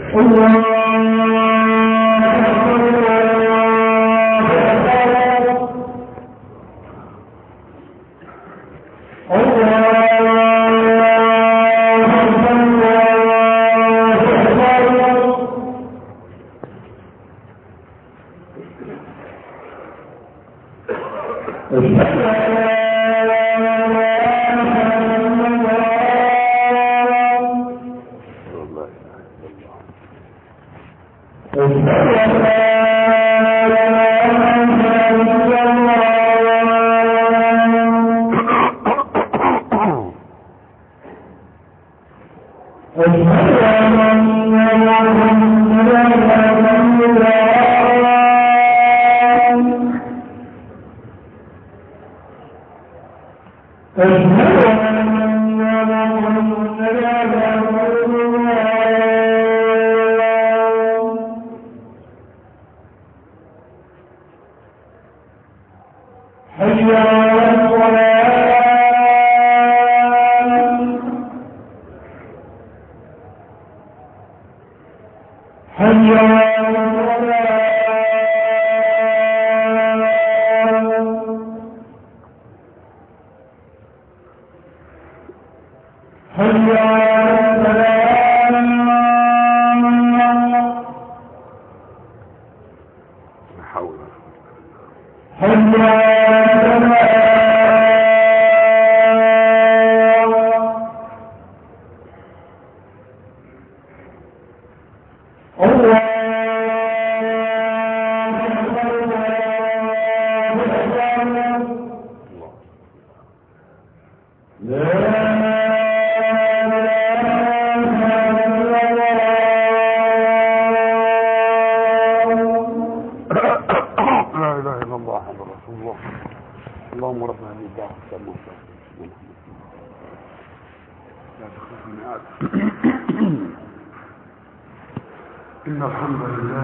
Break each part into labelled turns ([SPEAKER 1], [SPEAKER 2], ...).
[SPEAKER 1] إن الحمد لله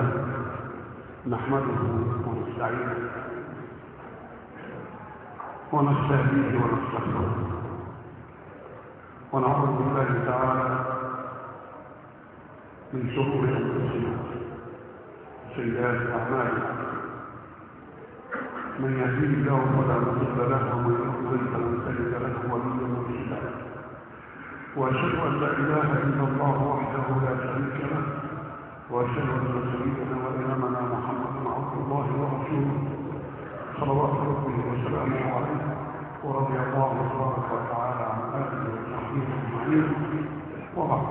[SPEAKER 1] نحمده ونستعينه ونستهديه ونستغفره ونعوذ بالله تعالى من شرور أنفسنا وسيئات أعمالنا من يهديه الله فلا مضل له ومن يضلل فلن تجد له وليا مرشدا وأشهد أن لا إله إلا الله وحده لا شريك له وأشهد أن سيدنا وإمامنا محمدا عبد الله ورسوله صلوات ربه وسلامه عليه ورضي الله تبارك وتعالى عن آله وصحبه أجمعين وبعد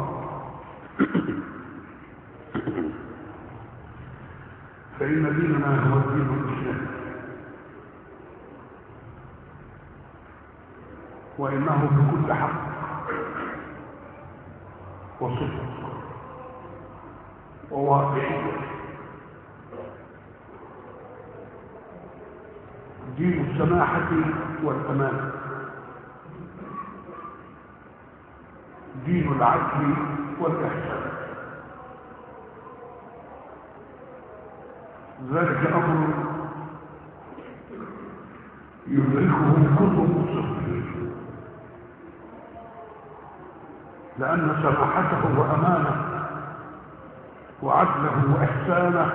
[SPEAKER 1] فإن ديننا هو الدين الإسلامي وإنه بكل حق وصدق وواقعية دين السماحة والأمان دين العدل والإحسان ذلك أمر يدركه كل مسلم لأن سماحته وأمانه وعدله وإحسانه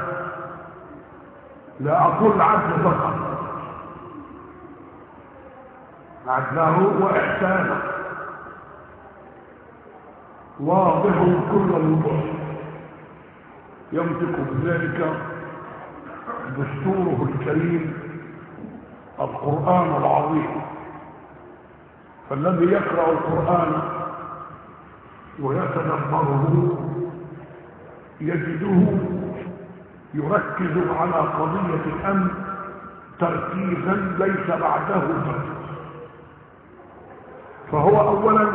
[SPEAKER 1] لا أقول عدل فقط عدله وإحسانه واضح كل الوضوح ينطق بذلك دستوره الكريم القرآن العظيم فالذي يقرأ القرآن ويتدبره يجده يركز على قضية الأمن تركيزا ليس بعده تركيز فهو أولا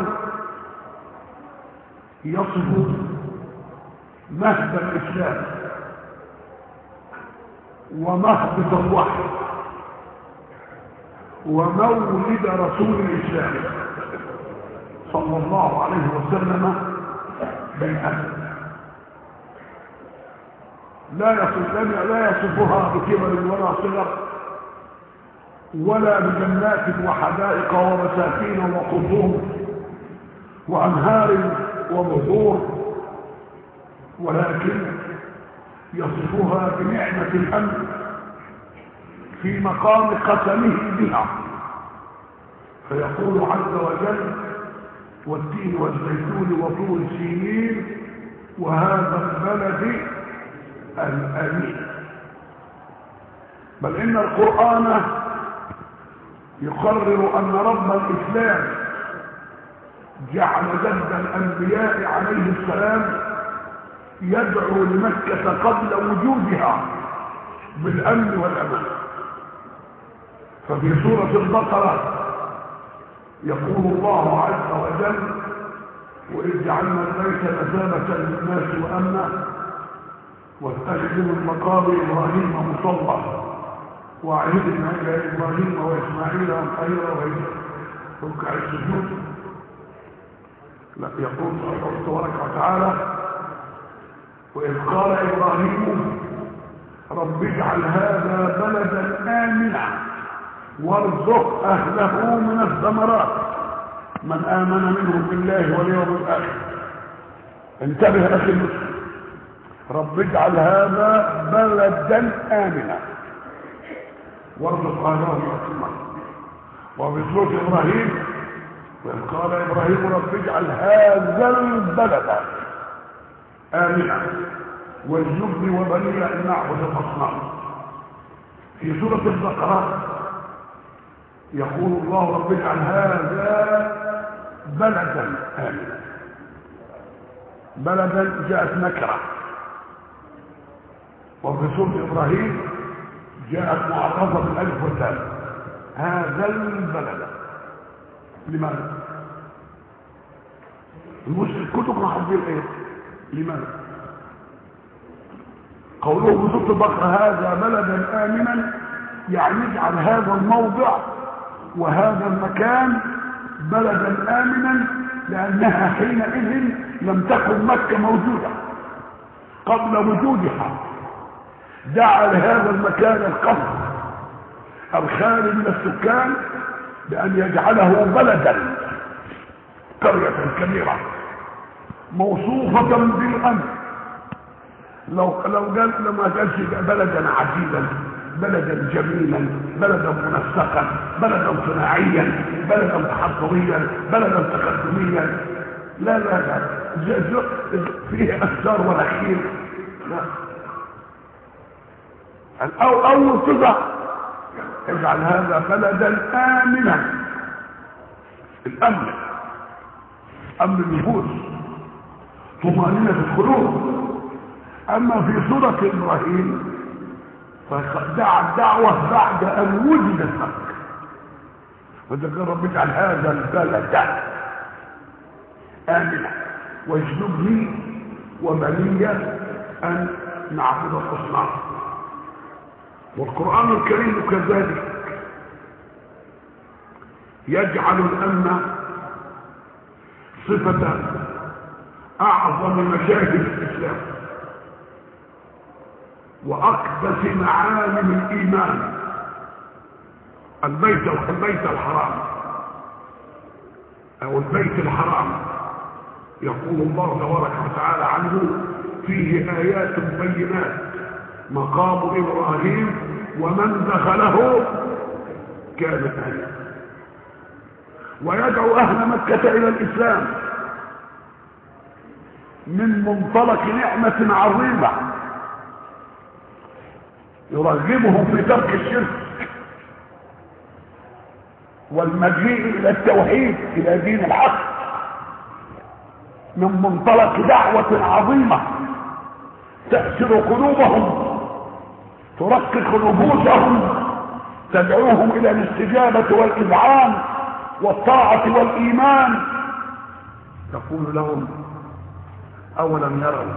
[SPEAKER 1] يصف مهد الإسلام ومهبط الوحي ومولد رسول الإسلام صلى الله عليه وسلم بالأمن لا يصفها بكبر ولا صغر ولا بجنات وحدائق ومساكين وقصور وأنهار وبحور ولكن يصفها بنعمة الأمن في مقام قسمه بها، فيقول عز وجل: والتين والزيتون وطور سينين وهذا البلد الأمين. بل إن القرآن يقرر أن رب الإسلام جعل جد الأنبياء عليه السلام يدعو لمكة قبل وجودها بالأمن والأمان. ففي سورة البقرة يقول الله عز وجل: وإذ جعلنا البيت مثابة للناس وأمنا واتخذوا من مقام إبراهيم مصلى وعهدنا إلى إبراهيم وإسماعيل أن طهر ركع السجود. لا، يقول الله تبارك وتعالى: وإذ قال إبراهيم رب اجعل هذا بلدا آمنا وارزق أهله من الثمرات من آمن منهم بالله واليوم الآخر. انتبه أخي المسلم، رب اجعل هذا بلدا آمنا وارزق أهله من الثمرات. وفي سورة إبراهيم: وإذ قال إبراهيم رب اجعل هذا البلد آمنا واجنبني وبني أن نعبد الأصنام. في سورة البقرة يقول الله: رب اجعل هذا بلدا آمنا. بلدا جاءت نكرة، وفي سورة إبراهيم جاءت معرفة بالألف واللام: هذا البلد. لماذا؟ المسلم كتب حافظين ايه؟ لماذا؟ قوله في سورة البقرة هذا بلدا آمنا يعني اجعل هذا الموضع وهذا المكان بلدا آمنا، لأنها حينئذ لم تكن مكة موجودة قبل وجودها. جعل هذا المكان القصر الخالي من السكان بأن يجعله بلدا، قرية كبيرة موصوفة بالأمن. لو قال لما قالش بلدا عزيزا، بلدا جميلا، بلدا منسقا، بلدا صناعيا، بلدا تحضريا، بلدا تقدميا، لا لا لا فيه أسرار ولا خير. لا، أول صفة اجعل هذا بلدا آمنا. الأمن، أمن النفوس، طمأنينة القلوب. أما في سورة إبراهيم فدعا الدعوة بعد أن وجدت مكة، فذكر رب اجعل هذا البلد آمنا واجنبني وبني أن نعبد الأصنام. والقرآن الكريم كذلك يجعل الأمن صفة أعظم مشاهد الإسلام وأقدس معالم الإيمان، البيت الحرام أو البيت الحرام. يقول الله تبارك وتعالى عنه: فيه آيات بينات مقام إبراهيم ومن دخله كان آمنا. ويدعو أهل مكة إلى الإسلام من منطلق نعمة عظيمة، يرغبهم في ترك الشرك والمجيء إلى التوحيد، إلى دين الحق، من منطلق دعوة عظيمة تأسر قلوبهم، ترقق نفوسهم، تدعوهم إلى الاستجابة والإذعان والطاعة والإيمان. تقول لهم: أولم يروا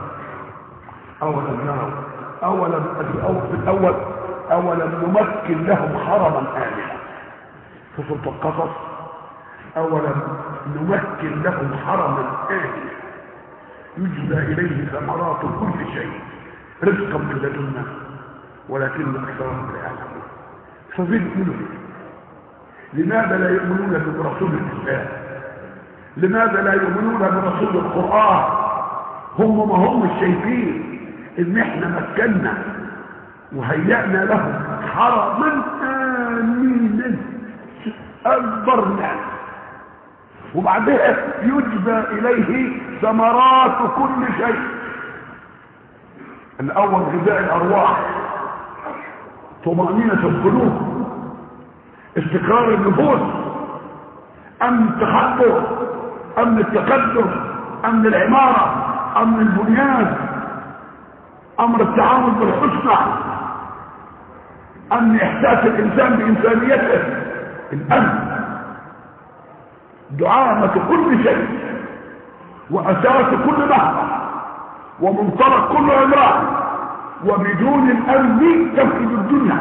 [SPEAKER 1] أولم نمكن لهم حرما آمنا. في سورة القصص: أولم نمكن لهم حرما آمنا يجبى إليه ثمرات كل شيء رزقا من لدنا ولكن أكثرهم لا يعلمون. فبيقولوا: لماذا لا يؤمنون برسول الإسلام؟ لماذا لا يؤمنون برسول القرآن؟
[SPEAKER 2] هم ما هم شايفين ان احنا مكنا وهيأنا لهم حرما آمنا اكبر نعمة، وبعدها يجبى اليه ثمرات كل شيء. الاول غذاء الارواح، طمأنينة القلوب، استقرار النفوس، امن التخطر، امن التقدم، امن العمارة، امن البنيان، امر التعامل بالحسنى، امن احساس الانسان بانسانيته، الامن دعامة كل شيء واساس كل نهضة ومنطلق كل عمران، وبدون الامن تفقد الدنيا.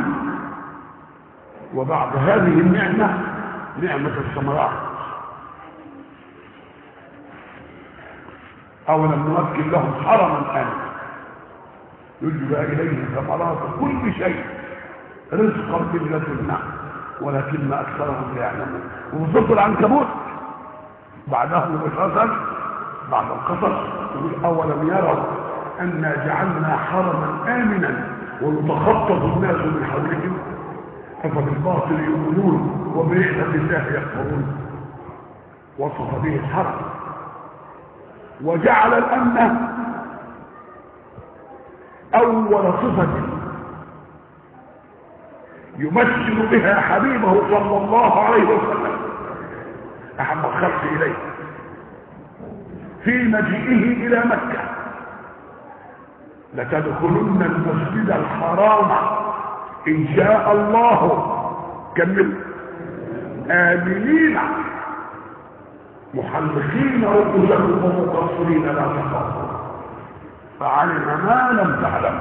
[SPEAKER 2] وبعد هذه النعمة نعمة الثمرات. أولم نمكن لهم حرما آمنا يجبى إليه ثمرات كل شيء رزقا من لدنا ولكن أكثرهم لا يعلمون. وفي سورة العنكبوت بعده مباشرة بعد القصص يقول أولم يروا أنا جعلنا حرما آمنا ويتخطف الناس من حولهم أفبالباطل يؤمنون وبنعمة الله يكفرون. وصف به الحرم وجعل الأمن أول صفة يمثل بها حبيبه صلى الله عليه وسلم أحب الخلق إليه في مجيئه إلى مكة: لتدخلن المسجد الحرام إن شاء الله كمل آمنين محلقين رؤوسكم ومقصرين لا تخافون فعلم ما لم تعلم.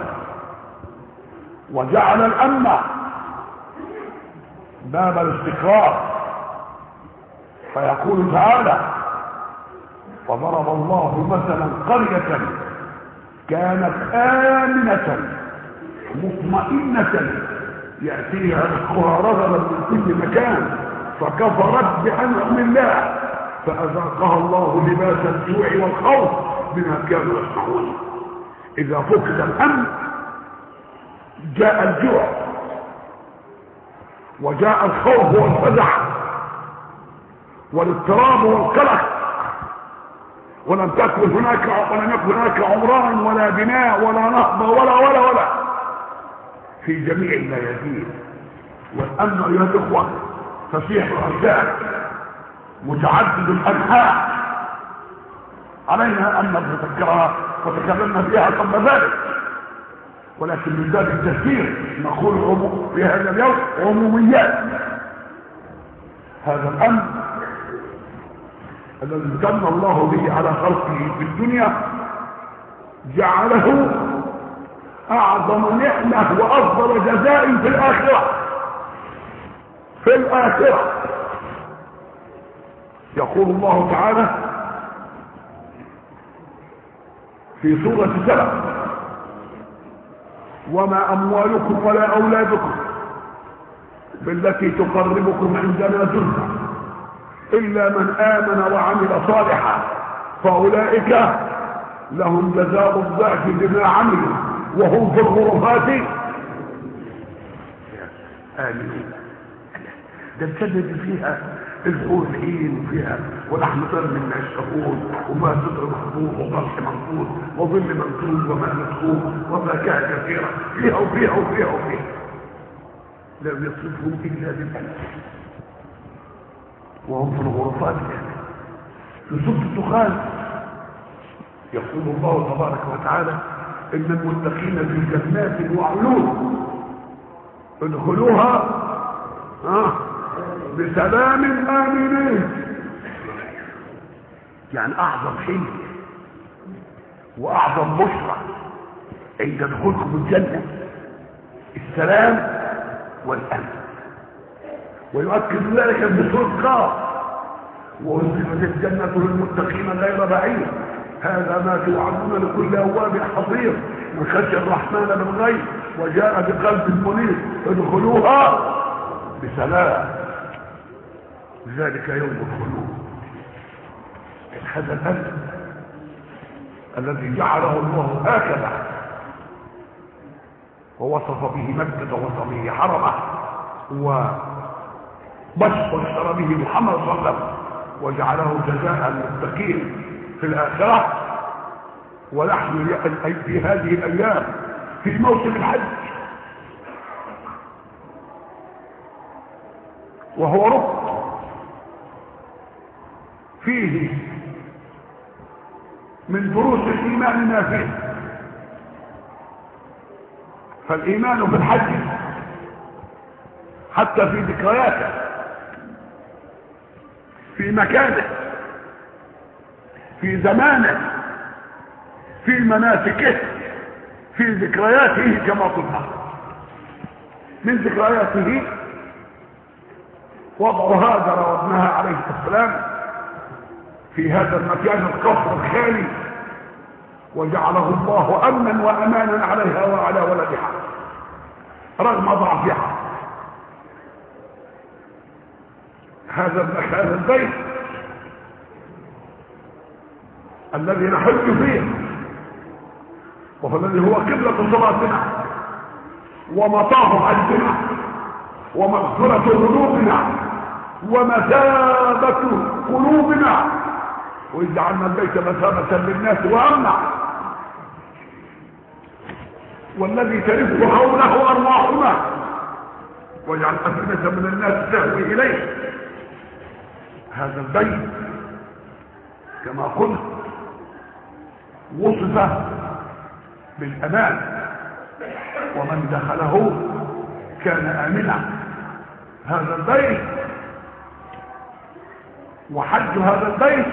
[SPEAKER 2] وجعل الأمن باب الاستقرار، فيقول تعالى: فضرب الله مثلا قرية كانت آمنة مطمئنة يأتيها رزقها رغدا من كل مكان فكفرت بأنعم الله فأذاقها الله لباس الجوع والخوف بما كانوا يصنعون. إذا فقد الأمن جاء الجوع وجاء الخوف والفزع والاضطراب والقلق، ولم يكن هناك عمران ولا بناء ولا نهضة ولا في جميع الميادين. والأمن أيها الإخوة فسيح الأرزاق متعدد الأنحاء، علينا أن نتذكرها وتكلمنا فيها قبل ذلك، ولكن من ذلك التفسير نقول في هذا اليوم عموميات. هذا الأمن الذي امتن الله به على خلقه في الدنيا جعله أعظم نعمة وأفضل جزاء في الآخرة. يقول الله تعالى في سورة سبأ: وما أموالكم ولا أولادكم بالتي تقربكم عندنا زلفى إلا من آمن وعمل صالحا فأولئك لهم جزاء الضعف بما عملوا وهم في الغرفات آمنون. ده الجنة فيها الحور العين وفيها ولحم طير من الشهود وما صدر مخبوط وطرح منقوط وظل منقوط وماء مسكوب وفاكهة كثيرة فيها لم يصرفهم إلا بالألف وهم في الغرفات. في سورة الدخان يقول الله تبارك وتعالى: إن المتقين في جنات وعيون ادخلوها بسلام آمنين. يعني أعظم شيء وأعظم بشرى عند دخولكم الجنة السلام والأمن. ويؤكد ذلك بسورة قاف: وأزلفت الجنة للمتقين غير بعيد هذا ما توعدون لكل أواب حفيظ من خشي الرحمن بالغيب وجاء بقلب منيب ادخلوها بسلام ذلك يوم الخلود. هذا الأمن الذي جعله الله هكذا ووصف به مكة ووصف به حرمه وبشر به محمد صلى الله عليه وسلم وجعله جزاء للمتقين في الآخرة. ونحن في هذه الأيام في موسم الحج وهو ركن فيه من دروس الإيمان ما فيه. فالإيمان في الحج حتى في ذكرياته في مكانه في زمانه في مناسكه في ذكرياته كما قلنا. من ذكرياته وضع هاجر وابنها عليه السلام في هذا المكان القصر الخالي وجعله الله امنا وامانا عليها وعلى ولدها رغم ضعفها. هذا البيت الذي نحج فيه وهو الذي هو قبلة صلاتنا ومطاف حجنا ومغفرة ذنوبنا ومثابة قلوبنا وإذ جعلنا البيت مثابة للناس وأمنا والذي تلف حوله أرواحنا واجعل أفئدة من الناس تهوي إليه. هذا البيت كما قلت وصف بالأمان ومن دخله كان آمنا. هذا البيت وحج هذا البيت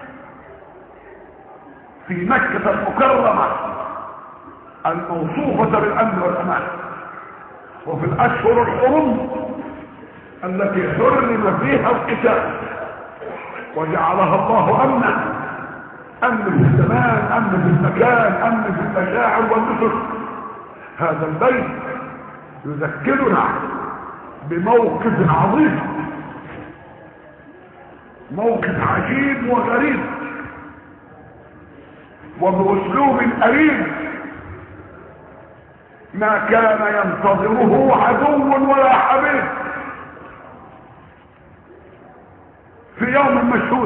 [SPEAKER 2] في مكة المكرمة الموصوفة بالأمن والأمان وفي الأشهر الحرم التي حرم فيها القتال وجعلها الله أمنا. أمن في الزمان أمن في المكان أمن في المشاعر والنسك. هذا البيت يذكرنا بموقف عظيم موقف عجيب وغريب وبأسلوب أليم ما كان ينتظره عدو ولا حبيب في يوم مشهود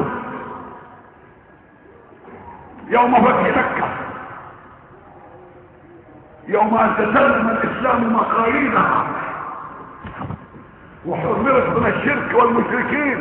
[SPEAKER 2] يوم فتح مكة يوم أن تسلم الإسلام مقاييدها وحررت من الشرك والمشركين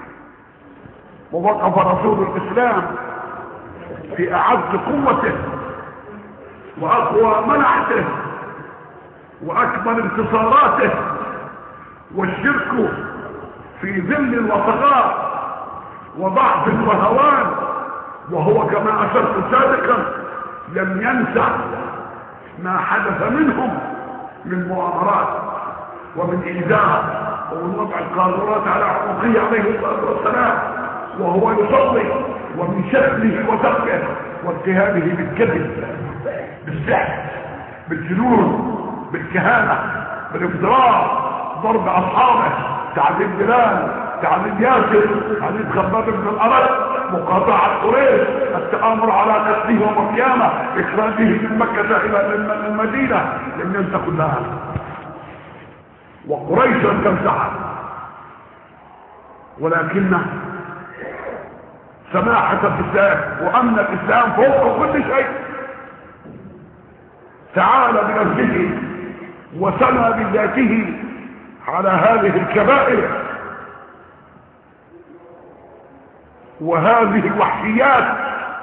[SPEAKER 2] ووقف رسول الإسلام في أعز قوته وأقوى منعته وأكبر انتصاراته والشرك في ذل الوطغاء وضعف وهوان وهو كما أشرت سابقا لم ينسى ما حدث منهم من مؤامرات ومن إيذاء ومن وضع القاذورات على عقوقه عليه الصلاة والسلام وهو يصلي ومن شتمه وسفكه واتهامه بالكذب بالسحر بالجنون بالكهانة بالافتراء ضرب أصحابه تعذيب بلال تعذيب ياسر تعذيب خباب بن الأرض مقاطعة قريش التآمر على قتله يوم القيامة إخراجه من مكة إلى المدينة لم ينسى كلها وقريش لم تمسحها ولكن سماحة الإسلام وأمن الإسلام فوق كل شيء تعالى بنفسه وسمى بذاته على هذه الكبائر وهذه الوحشيات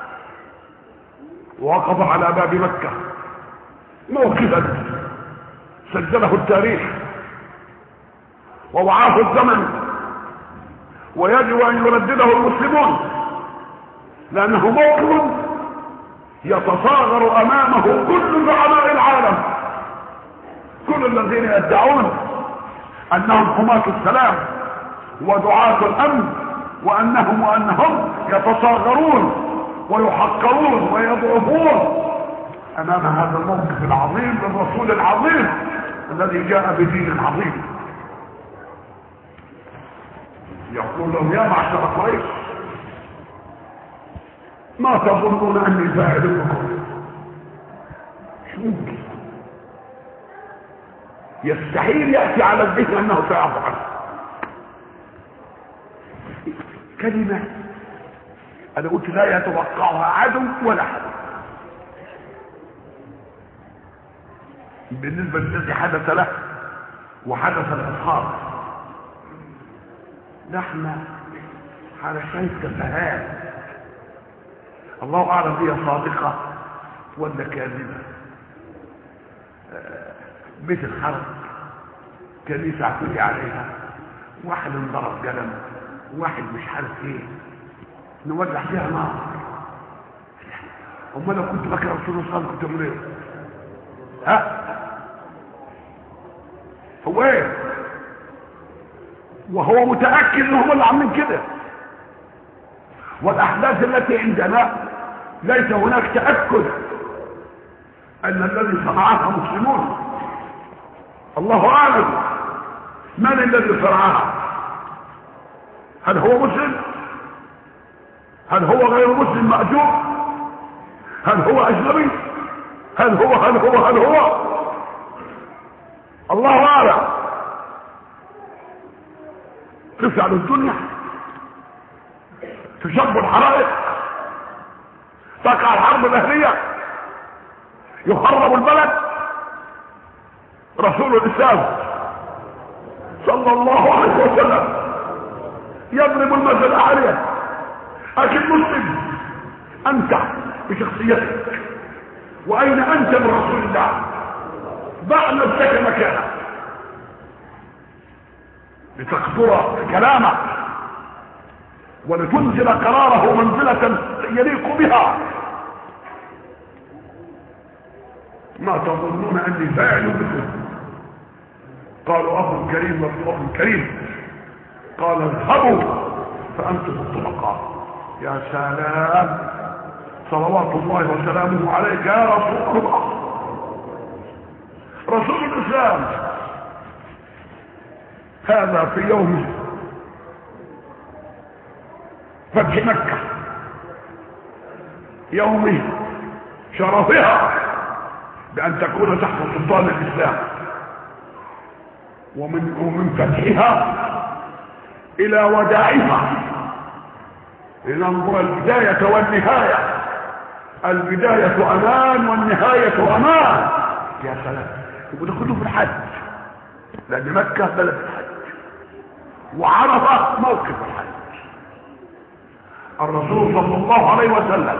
[SPEAKER 2] ووقف على باب مكة موقفا سجله التاريخ ووعاه الزمن ويجب أن يردده المسلمون لأنه موقف يتصاغر أمامه كل زعماء العالم كل الذين يدعون أنهم حماة السلام ودعاة الأمن وأنهم يتصاغرون ويحقرون ويضعفون أمام هذا الموقف العظيم للرسول العظيم الذي جاء بدين عظيم. يقول لهم يا معشر قريش ما تظنون اني فاعل بكم؟ مش ممكن، يستحيل ياتي على الذهن انه سيفعل. كلمه انا قلت لا يتوقعها عدو ولا حد. بالنسبه للذي حدث له وحدث الاصحاب، نحن على شيء تفاهات، الله اعلم هي صادقه ولا كاذبه. بيت الحرب كنيسه اعتدي عليها، واحد انضرب قلم، واحد مش عارف ايه، نولع فيها نار. امال لو كنت بكره رسول الله صلى الله عليه وسلم كنت اعمل ايه؟ ها؟ هو ايه؟ وهو متاكد ان هم اللي عاملين كده. والاحداث التي عندنا ليس هناك تاكد ان الذي صنعها مسلمون. الله اعلم من الذي صنعها. هل هو مسلم؟ هل هو غير مسلم مأجور؟ هل هو اجنبي؟ هل هو الله اعلم. تفعل الدنيا، تشب الحرائق، تقع الحرب الاهليه، يخرب البلد. رسول الاسلام صلى الله عليه وسلم يضرب المثل عليه. اكيد مسلم انت بشخصيتك، واين انت من رسول الله؟ ضع نفسك مكانه لتقدر كلامه ولتنزل قراره منزلة يليق بها. ما تظنون اني فاعل بكم؟ قالوا اخ كريم واخ كريم. قال اذهبوا فانتم الطلقاء. يا سلام، صلوات الله وسلامه عليك يا رسول الله، رسول الاسلام. هذا في يوم فتح مكة، يوم شرفها بأن تكون تحت سلطان الإسلام، ومن فتحها إلى وداعها لننظر البداية والنهاية. البداية أمان والنهاية أمان. يا سلام، وده كله في الحج، لأن مكة بلد الحج وعرفة موقف الحج. الرسول صلى الله عليه وسلم،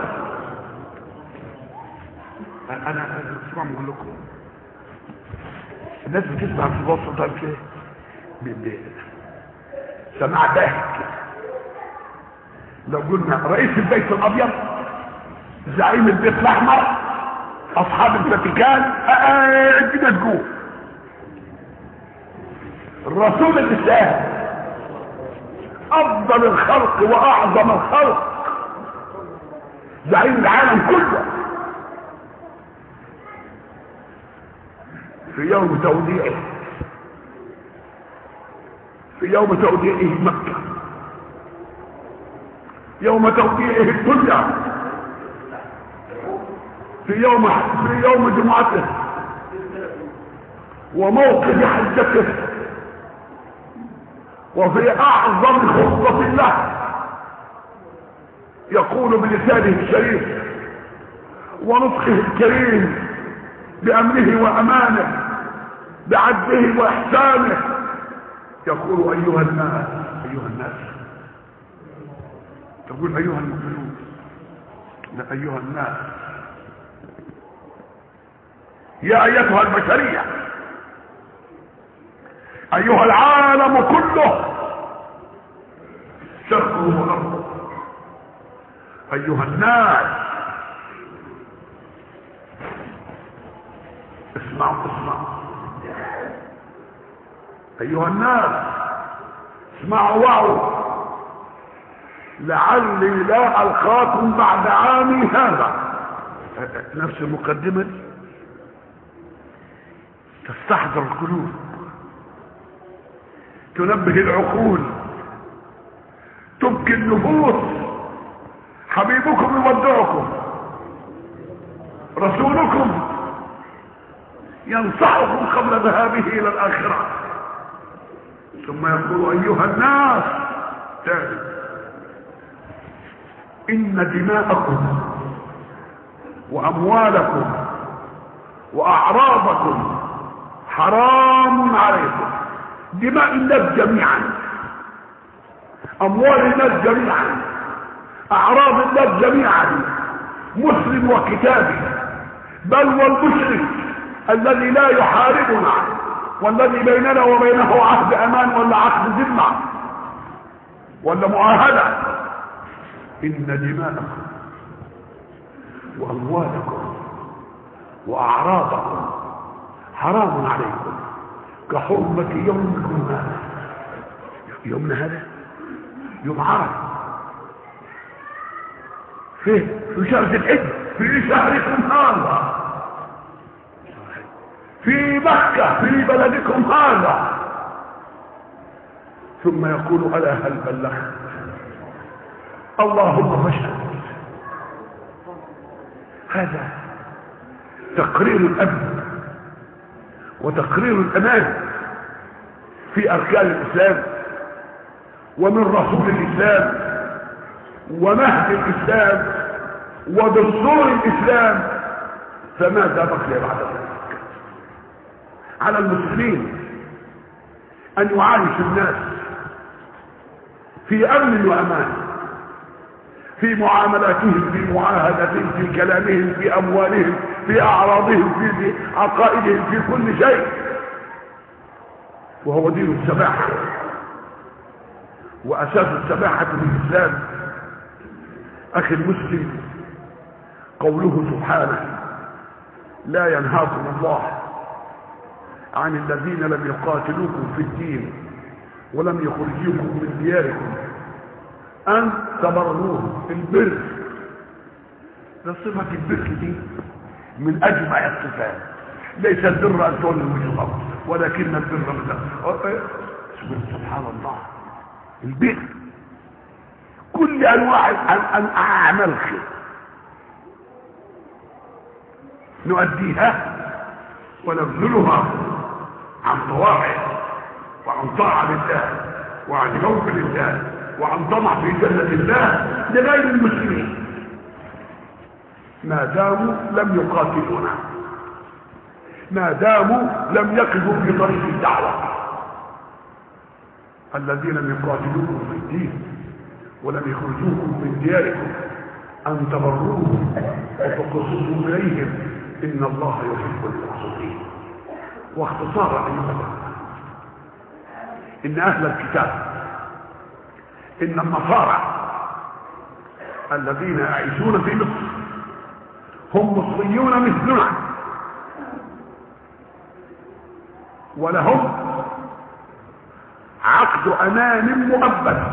[SPEAKER 2] انا اسمع بقول لكم، الناس بتسمع في الوسط ده كده سماع باهت. لو قلنا رئيس البيت الابيض، زعيم البيت الاحمر، اصحاب الفاتيكان، الدنيا تقول الرسول الاسلام افضل الخلق واعظم الخلق، زعيم العالم كله، في يوم توديعه، في يوم توديعه مكة، يوم توديعه الدنيا، في يوم جمعته وموقف حجته، وفي اعظم خطبة له يقول بلسانه الشريف ونطقه الكريم بامره وامانه بعدله واحسانه، يقول ايها الناس، ايها الناس، تقول ايها المؤمنون، لا ايها الناس، يا ايتها البشريه، ايها العالم كله، شرقه وغربه، ايها الناس، اسمعوا ايها الناس، اسمعوا وعوا، لعلي لا القاكم بعد عامي هذا. نفس المقدمه دي تستحضر القلوب، تنبه العقول، تبكي النفوس، حبيبكم يودعكم، رسولكم ينصحكم قبل ذهابه الى الاخرة، ثم يقول ايها الناس تاني ان دماءكم واموالكم واعراضكم حرام عليكم. دماء الناس جميعا، اموال الناس جميعا، اعراض الناس جميعا، مسلم وكتابي، بل والمشرك الذي لا يحاربنا والذي بيننا وبينه عهد امان ولا عقد ذمه ولا معاهده. ان دماءكم واموالكم واعراضكم حرام عليكم كحرمة يومكم هذا. يومنا هذا يوم عرفة في شهر الحج، في شهركم هذا، في مكة، في بلدكم هذا. ثم يقول ألا هل بلغت؟ اللهم فاشهد. هذا تقرير الأمن وتقرير الأمان في أركان الإسلام ومن رسول الإسلام ومهد الإسلام ودستور الإسلام. فماذا بقي بعد ذلك؟ على المسلمين أن يعايشوا الناس في أمن وأمان، في معاملاتهم، في معاهدتهم، في كلامهم، في أموالهم، في أعراضهم، في عقائدهم، في كل شيء. وهو دين السماحة، وأساس السماحة في الإسلام أخي المسلم قوله سبحانه لا ينهاكم الله عن الذين لم يقاتلوكم في الدين ولم يخرجوكم من دياركم أن تبروهم. البر ده صفة البر دي من أجمع الصفات، ليس البر أن تولي الوجوه ولكن البر سبحان الله. البر كل أنواع أن أعمل خير نؤديها ونبذلها عن طواعي وعن طاعة لله وعن خوف لله وعن طمع في جنة الله لغير المسلمين ما داموا لم يقاتلونا، ما داموا لم يقفوا في طريق الدعوة. الذين لم يقاتلوكم في الدين ولم يخرجوكم من دياركم أن تبروهم وتقسطوا إليهم إن الله يحب المقسطين. واختصارا إن أهل الكتاب، إن النصارى الذين يعيشون في مصر هم مصريون مثلنا، ولهم عقد أمان مؤبد،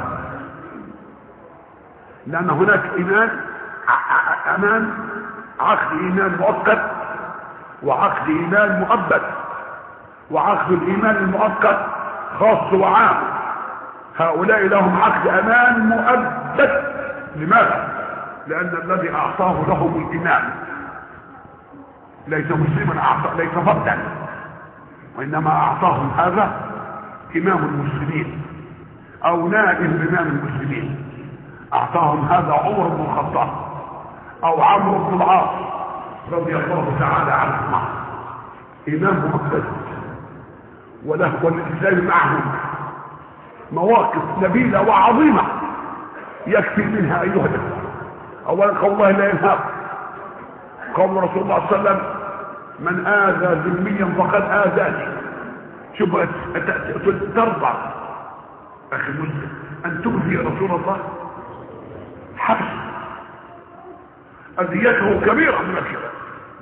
[SPEAKER 2] لأن هناك أمان، عقد إيمان مؤقت وعقد إيمان مؤبد. وعقد الإيمان المؤقت خاص وعام، هؤلاء لهم عقد أمان مؤبد. لماذا؟ لأن الذي أعطاه لهم الإيمان ليس مسلما أعطى، ليس فردا، وإنما أعطاهم هذا إمام المسلمين أو نائب إمام المسلمين. أعطاهم هذا عمر بن الخطاب أو عمرو بن العاص رضي الله تعالى عنهما، إمام مؤبد، وله والإسلام معهم مواقف نبيلة وعظيمة يكفي منها أيها الأخوة. أولا قول الله لا ينهاكم، قول رسول الله صلى الله عليه وسلم من آذى ذميا فقد آذاني. شوف ترضى أخي المسلم أن تؤذي رسول الله؟ حبس أذيته كبيرة من الكلام.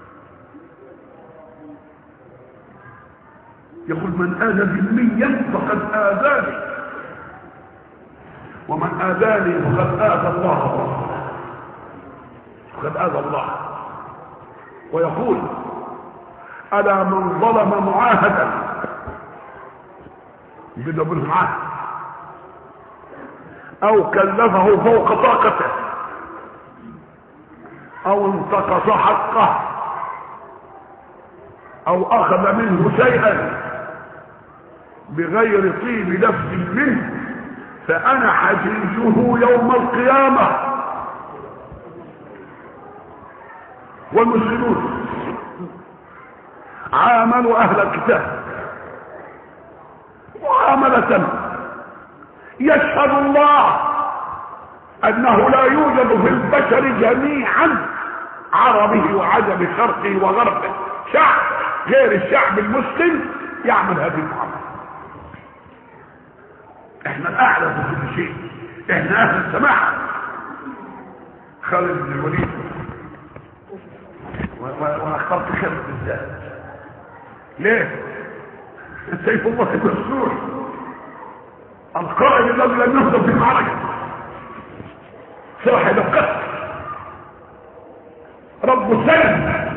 [SPEAKER 2] يقول من آذى ذميا فقد آذاني، ومن آذاني فقد آذى الله ورسوله، فقد آذى الله. ويقول ألا من ظلم معاهدا بدأ بالمعاهد أو كلفه فوق طاقته او انتقص حقه او اخذ منه شيئا بغير طيب نفس منه فانا حجيجه يوم القيامة. والمسلمون عاملوا اهل الكتاب معاملة يشهد الله انه لا يوجد في البشر جميعا عربه وعجمه شرقه وغربه شعب غير الشعب المسلم يعمل هذه المعاملة. احنا الاعلى في كل شيء، احنا اهل السماحة. خالد بن الوليد وانا اخترت خالد بالذات ليه؟ سيف الله المسلول القائد الذي لم يهزم في المعركة صاحب القتل رب السلم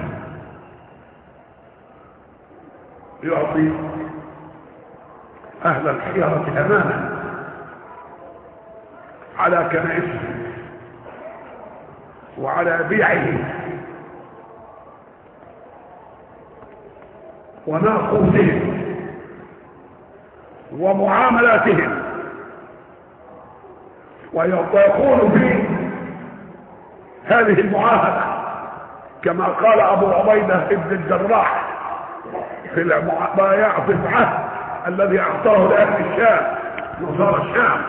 [SPEAKER 2] يعطي اهل الحيرة امانا على كنائسه وعلى بيعه وناقوسهم ومعاملاتهم، ويقول في هذه المعاهدة كما قال ابو عبيدة ابن الجراح في البيعة في العهد الذي اعطاه لاهل الشام نصارى الشام: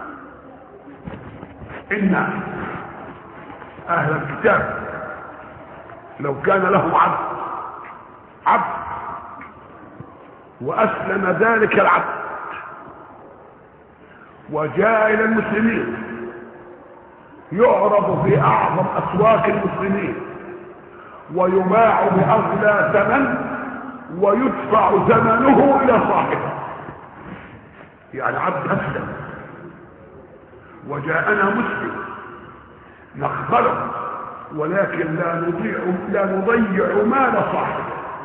[SPEAKER 2] ان اهل الكتاب لو كان لهم عبد واسلم ذلك العبد وجاء الى المسلمين يعرض في اعظم اسواق المسلمين ويباع باغلى ثمن ويدفع ثمنه الى صاحبه، يعني عبد اسلم وجاءنا مسلم نقبله ولكن لا نضيع مال صاحبه،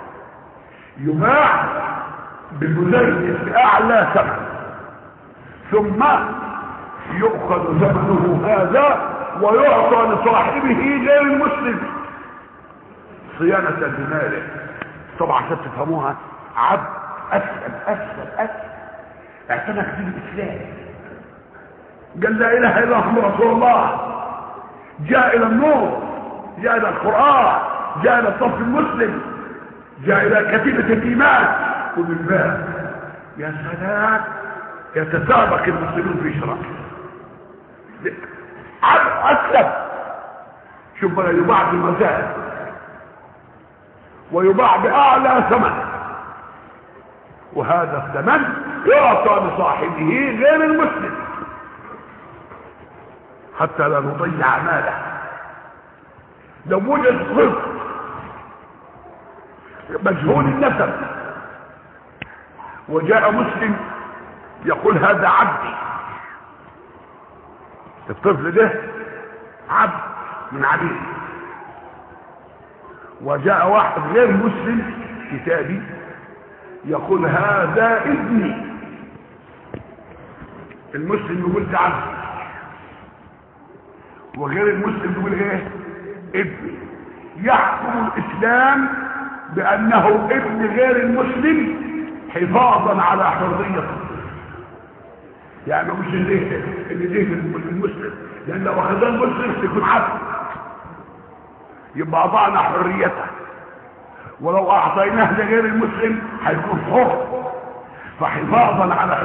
[SPEAKER 2] يباع بمزيد باعلى ثمن ثم يؤخذ ثمنه هذا ويعطى لصاحبه غير المسلم صيانة لماله. طبعا عشان تفهموها عبد اسلم اعتنق بالاسلام قال لا اله الا الله رسول الله، جاء الى النور، جاء الى القرآن، جاء الى الصف المسلم، جاء الى كتيبة الايمان، ومن باب يا سلام يتسابق المسلمون في شراكه. عبد اسلم شوف بقى يباع بالمزاد ويباع باعلى ثمن، وهذا الثمن يعطى لصاحبه غير المسلم حتى لا نضيع ماله. لو وجد طفل مجهول النسب وجاء مسلم يقول هذا عبدي، الطفل ده عبد من عبيد، وجاء واحد غير مسلم كتابي يقول هذا ابني، المسلم يقول ده عبدي وغير المسلم يقول ايه ابني. يحكم الاسلام بانه ابن غير المسلم حفاظا على حرية الطفل، يعني مش اللي المسلم، لان لو اخذ المسلم يكون عبد يبقى اضعنا حريته، ولو اعطيناه لغير المسلم هيكون حر. فحفاظا على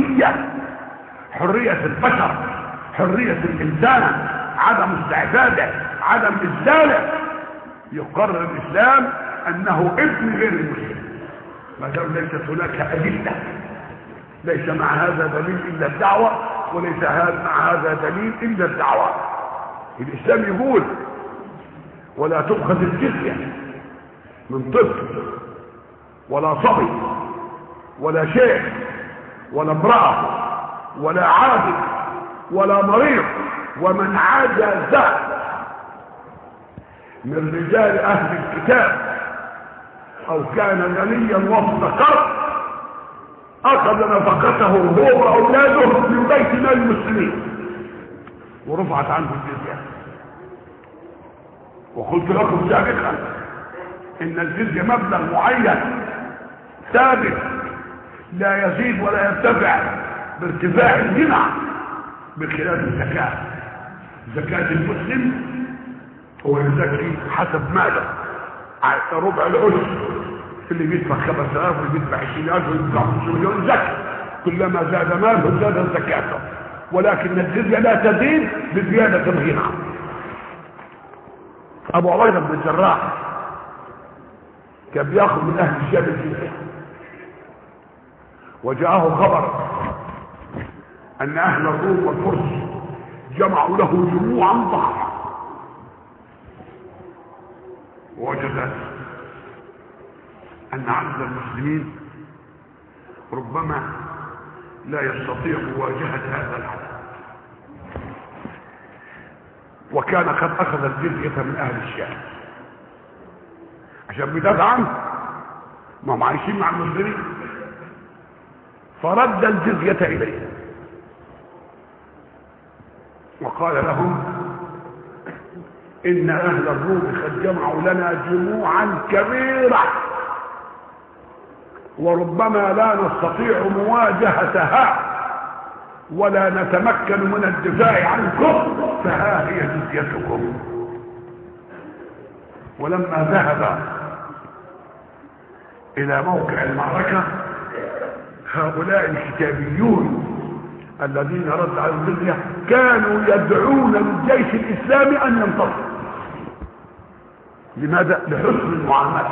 [SPEAKER 2] حرية البشر، حرية الانسان، عدم استعباده، عدم اذلاله، يقرر الاسلام انه ابن غير المسلم ما دام ليست هناك ادله، ليس مع هذا دليل الا الدعوه، وليس مع هذا دليل الا الدعوه. الاسلام يقول ولا تؤخذ الجزيه من طفل ولا صبي ولا شيخ ولا امراه ولا عابد ولا مريض، ومن عجز من رجال اهل الكتاب او كان غنيا وافتقر اخذ نفقته هو واولاده من بيت مال المسلمين ورفعت عنه الجزيه. وقلت لكم سابقا ان الجزية مبلغ معين ثابت لا يزيد ولا يرتفع بارتفاع الجمع، بخلاف الزكاة. زكاة المسلم هو يزكي حسب ماله، ربع العشر، اللي بيدفع 5000 واللي بيدفع 20000 واللي بيدفع 5 مليون زكاة، كلما زاد ماله زاد زكاته، ولكن الجزية لا تزيد بزيادة الغنى. ابو عبيدة بن الجراح كان بياخذ من اهل الشام الجزية، وجاءه خبر ان اهل الروم والفرس جمعوا له جموعا ضخمة، ووجد ان عدد المسلمين ربما لا يستطيع مواجهة هذا العدد، وكان قد اخذ الجزية من اهل الشام عشان بيدافع عنه، ما هم عايشين مع المسلمين، فرد الجزية اليه وقال لهم ان اهل الروم قد جمعوا لنا جموعا كبيرة وربما لا نستطيع مواجهتها ولا نتمكن من الدفاع عنكم، فها هي جزيتكم. ولما ذهب الى موقع المعركة هؤلاء الكتابيون الذين رد على الجزية كانوا يدعون للجيش الاسلامي ان ينتصر. لماذا؟ لحسن المعاملة،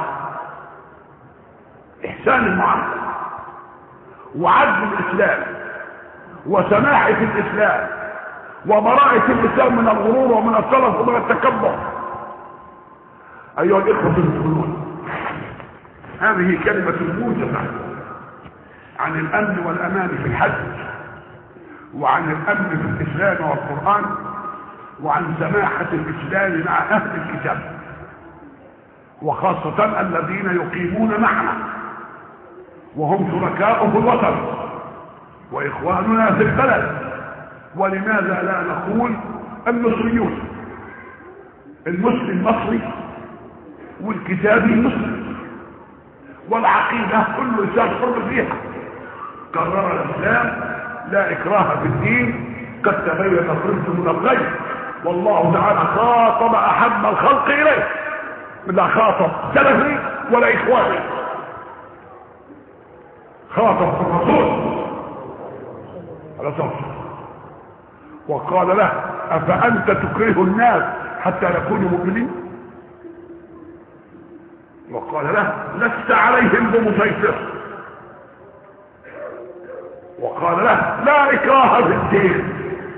[SPEAKER 2] احسان المعاملة، وعدل الاسلام، وسماحة الاسلام، وبراءة الاسلام من الغرور ومن السلف ومن التكبر. ايها الاخوة المسلمون، هذه كلمة موجزة عن الامن والامان في الحج، وعن الامن في الاسلام والقرآن، وعن سماحة الاسلام مع اهل الكتاب، وخاصة الذين يقيمون معنا وهم شركاء في الوطن واخواننا في البلد. ولماذا لا نقول المصريون؟ المسلم مصري والكتابي مسلم، والعقيدة كل انسان حر فيها. قرر الاسلام لا اكراه في الدين، قد تبين الرشد من الغي، والله تعالى خاطب احب الخلق اليه، لا خاطب سلفي ولا اخواني، خاطب الرسول على صوته وقال له افانت تكره الناس حتى يكونوا مؤمنين؟ وقال له لست عليهم بمسيطر، وقال له لا اكراه في الدين،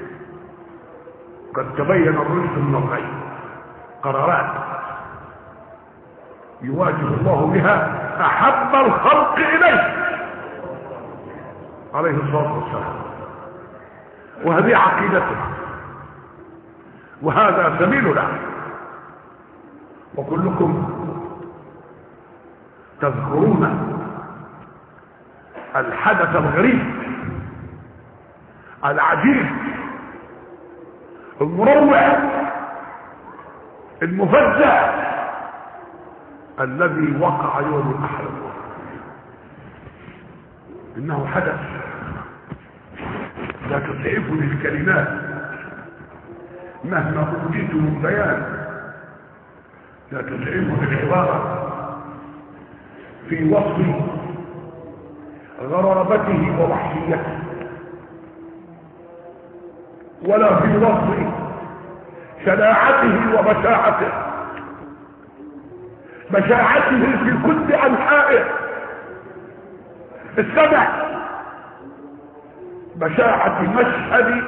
[SPEAKER 2] قد تبين الرشد من الغي. قرارات يواجه الله بها احب الخلق اليه عليه الصلاة والسلام، وهذه عقيدته وهذا سبيلنا. وكلكم تذكرون الحدث الغريب العجيب المروع المفزع الذي وقع يوم الاحد. انه حدث لا تضعفني الكلمات مهما اوتيت من بيان، لا تضعفني العبارة في وصف غرابته ووحشيته، ولا في وصف شناعته وبشاعته، بشاعته في كل انحائه. السمع بشاعة مشهد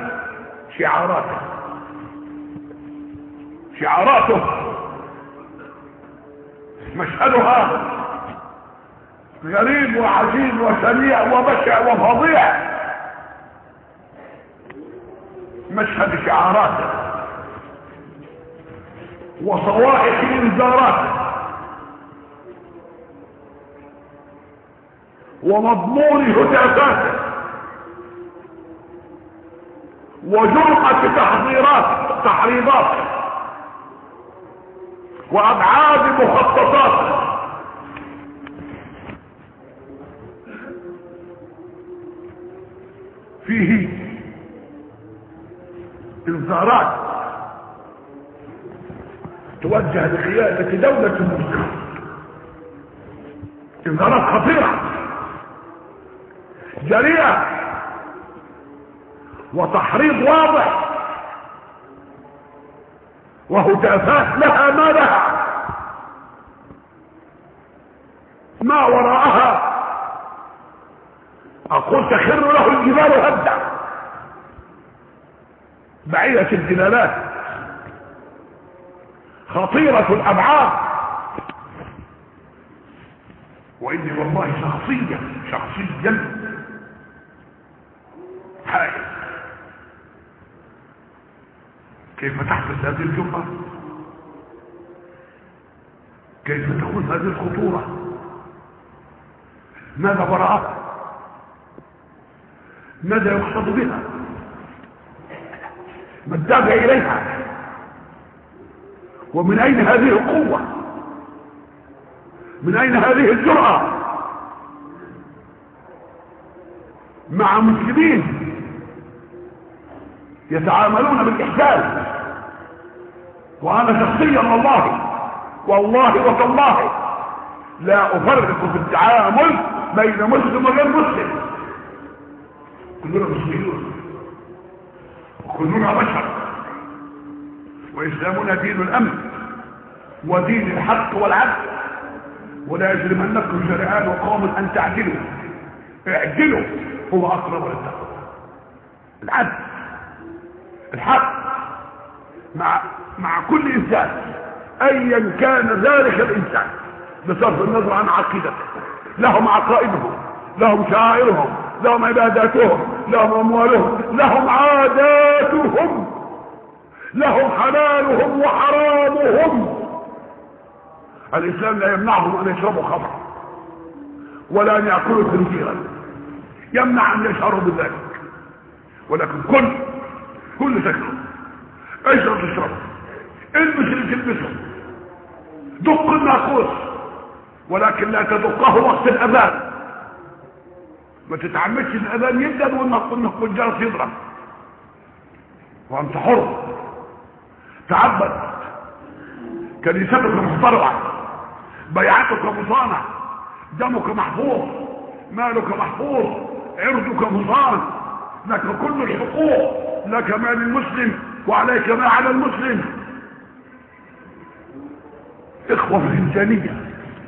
[SPEAKER 2] شعاراته مشهدها غريب وعجيب وسميع وبشع وفظيع. مشهد شعاراته وصواعق انذاراته ومضمون هتافاته وجرأة تحريضاته وابعاد مخططات. فيه انذارات توجه لقيادة دولة المسلمين، انذارات خطيرة جريئة وتحريض واضح وهتافات لها ما لها، ما وراءها اقول تخر له الجبال هدا، بعيدة الدلالات، خطيرة الابعاد. واني والله شخصيا حائل كيف تحدث هذه الجرأة، كيف تكون هذه الخطورة، ماذا وراءها، ماذا يقصد بها، ما الدافع اليها، ومن اين هذه القوة، من اين هذه الجرأة مع مسلمين يتعاملون بالاحسان. وانا شخصيا والله وتالله لا افرق في التعامل بين مسلم وغير مسلم، كلنا مسلمون وكلنا بشر، واسلامنا دين الامن ودين الحق والعدل، ولا يجرمنكم شرعان وقوم ان تعدلوا، اعدلوا هو اقرب للتقوى. العدل الحق مع كل انسان ايا كان ذلك الانسان بصرف النظر عن عقيدته. لهم عقائدهم، لهم شعائرهم، لهم عباداتهم، لهم اموالهم، لهم عاداتهم، لهم حلالهم وحرامهم. الاسلام لا يمنعهم ان يشربوا خمرا ولا ان ياكلوا خنزيرا، يمنع ان يشعروا بذلك، ولكن كل تكره، اشرب تشرب، البس اللي تلبسه، دق الناقوس، ولكن لا تدقه وقت الاذان. ما تتعمدش الاذان يبدا والجرس يضرب وانت حر. تعبد، كنيستك مخترعه، بيعتك مصانع، دمك محفوظ، مالك محفوظ، عرضك مصان، لك كل الحقوق، لك ما للمسلم وعليك ما على المسلم. اخوة في الانسانية،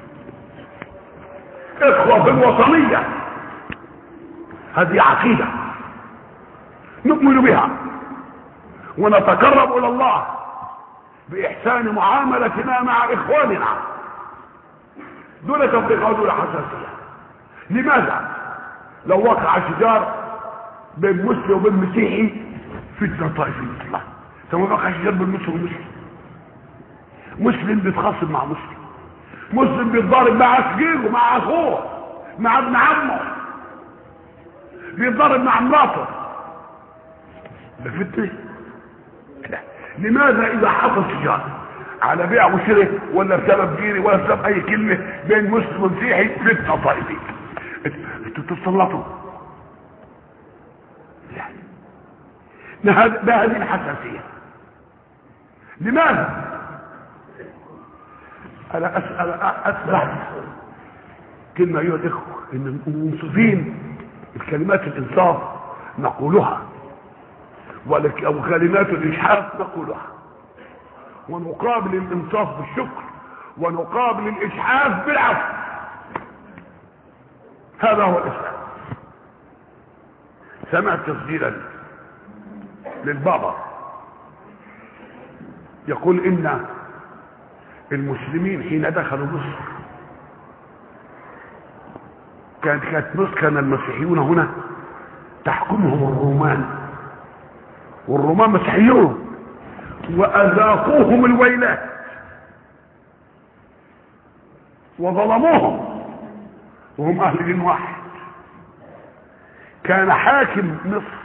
[SPEAKER 2] اخوة في الوطنية، هذه عقيدة نؤمن بها ونتقرب الى الله باحسان معاملتنا مع اخواننا دون تفرقة ودون حساسية. لماذا؟ لو وقع شجار بين مسلم وبين مسيحي فتنة طائفية، ثم وقع شجار بين مسلم ومسلم، مسلم بيتخاصم مع مسلم، مسلم بيتضارب مع صديقه، مع اخوه، مع ابن عمه، بيتضارب مع مراته، ده فتنة. لماذا اذا حصل شجار على بيع وشراء ولا بسبب ديني ولا بسبب اي كلمة بين مسلم ومسيحي فتنة طائفية، انتوا تتسلطوا يعني بهذه الحساسية؟ لماذا؟ انا اسمع كلمة ايها الاخوة ان المنصفين الكلمات الانصاف نقولها او كلمات الاشحاف نقولها، ونقابل الانصاف بالشكر ونقابل الاشحاف بالعفو. هذا هو الاسلام. سمعت تسجيلا للبابا يقول ان المسلمين حين دخلوا مصر كانت مصر كان المسيحيون هنا تحكمهم الرومان، والرومان مسيحيون واذاقوهم الويلات وظلموهم وهم اهل دين واحد. كان حاكم مصر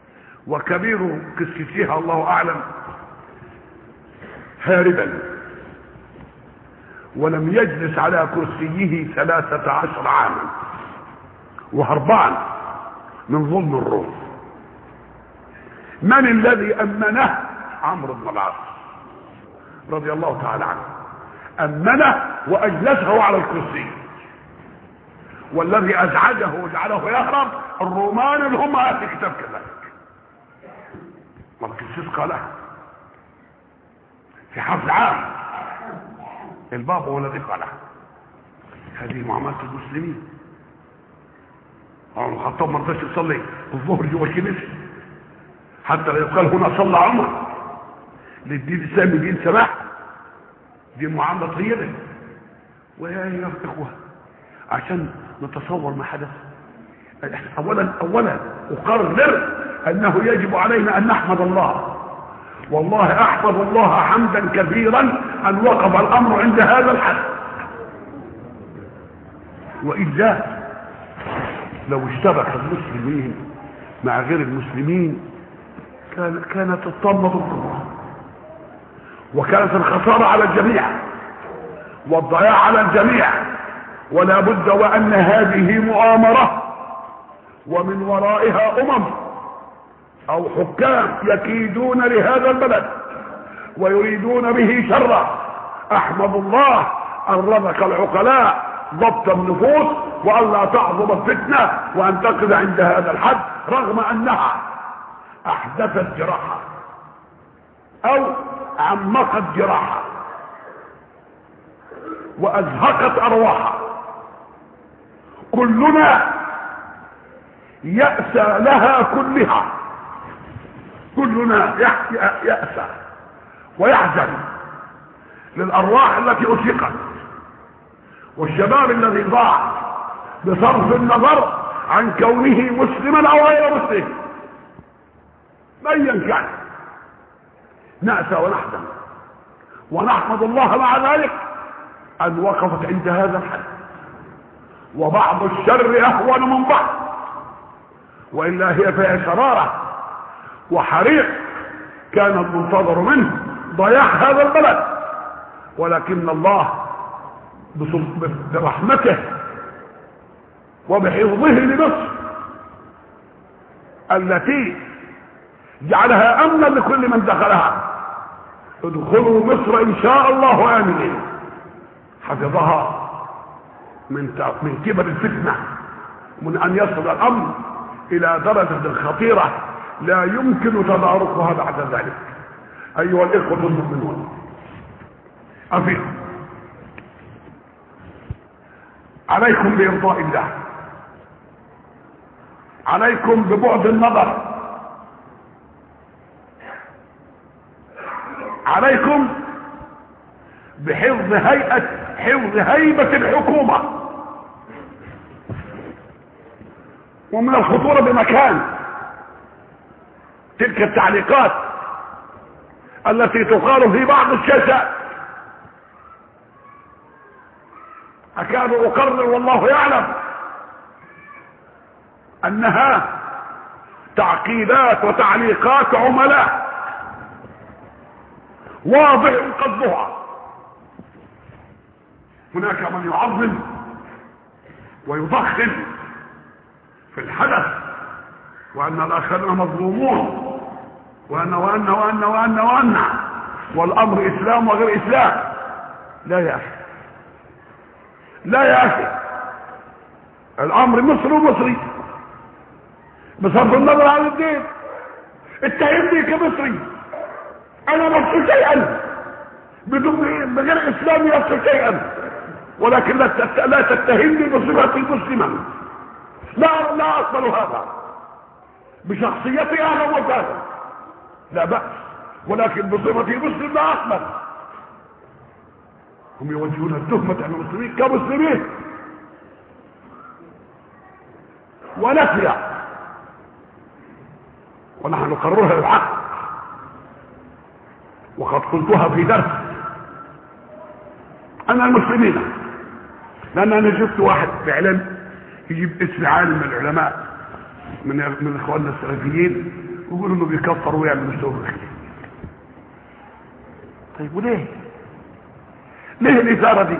[SPEAKER 2] وكبير قسيسها الله اعلم هاربا ولم يجلس على كرسيه 13 عاما وهربان من ظلم الروم. من الذي أمنه؟ عمرو بن العاص رضي الله تعالى عنه، أمنه وأجلسه على الكرسي. والذي أزعجه وجعله يهرب الرومان اللي هم أهل الكتاب كذلك. ماركسيس قالها في حفل عام، البابا هو الذي قالها. هذه معاملة المسلمين. عمر الخطاب ما رضاش يصلي الظهر جوه الكنيسة حتى لا يقال هنا صلى عمر. للدين الاسلامي دين سماح، دين معاملة طيبة. ويا اخوة عشان نتصور ما حدث، اولا اقرر انه يجب علينا ان نحمد الله، والله احمد الله حمدا كثيرا ان وقف الامر عند هذا الحد. والا لو اشتبك المسلمين مع غير المسلمين كانت الطامة الكبرى، وكانت الخسارة على الجميع والضياع على الجميع. ولا بد وأن هذه مؤامرة ومن ورائها أو حكام يكيدون لهذا البلد ويريدون به شرا. أحمد الله أن رزق العقلاء ضبط النفوس وألا تعظم الفتنة وأن تقف عند هذا الحد، رغم أنها أحدثت جراحة أو عمقت جراحة وأزهقت أرواحا. كلنا يأسى لها كلها، كلنا يأسى ويحزن للأرواح التي أسيقت والشباب الذي ضاع بصرف النظر عن كونه مسلما أو غير مسلم أيا كان. نأسى ونحزن ونحمد الله مع ذلك أن وقفت عند هذا الحد. وبعض الشر أهون من بعض، وإلا هي فيها شرارة وحريق كان المنتظر منه ضياع هذا البلد. ولكن الله برحمته وبحفظه لمصر التي جعلها أمنا لكل من دخلها، ادخلوا مصر إن شاء الله آمنين، حفظها من كبر الفتنة، من أن يصل الأمر إلى درجة خطيرة لا يمكن تداركها بعد ذلك. أيها الإخوة المؤمنون، أفيكم عليكم بإرضاء الله، عليكم ببعد النظر، عليكم بحفظ هيبة الحكومة. ومن الخطورة بمكان تلك التعليقات التي تقال في بعض الشاشات، أكاد أقرر والله يعلم أنها تعقيدات وتعليقات عملاء واضح قصدها. هناك من يعظم ويضخم في الحدث وأن الآخرين مظلومون وأن والأمر إسلام وغير إسلام. لا يا أخي، لا يا أخي، الأمر مصري ومصري بصرف النظر عن الدين. اتهمني كمصري أنا نفس شيئا بدون غير إسلامي نفس شيئا، ولكن لا تتهمني بصفتي مسلما. لا أقبل هذا بشخصيتي أهلا وسهلا، لا بأس، ولكن بصفتي مسلم لا أقبل. هم يوجهون التهمة على المسلمين كمسلمين ونفيا، ونحن نقررها بالحق. وقد قلتها في درس أنا المسلمين، لأن أنا جبت واحد فعلا يجيب اسم عالم من العلماء من اخواننا السلفيين ويقول انه بيكفر ويعمل مستوى. طيب وليه؟ ليه الاثاره دي؟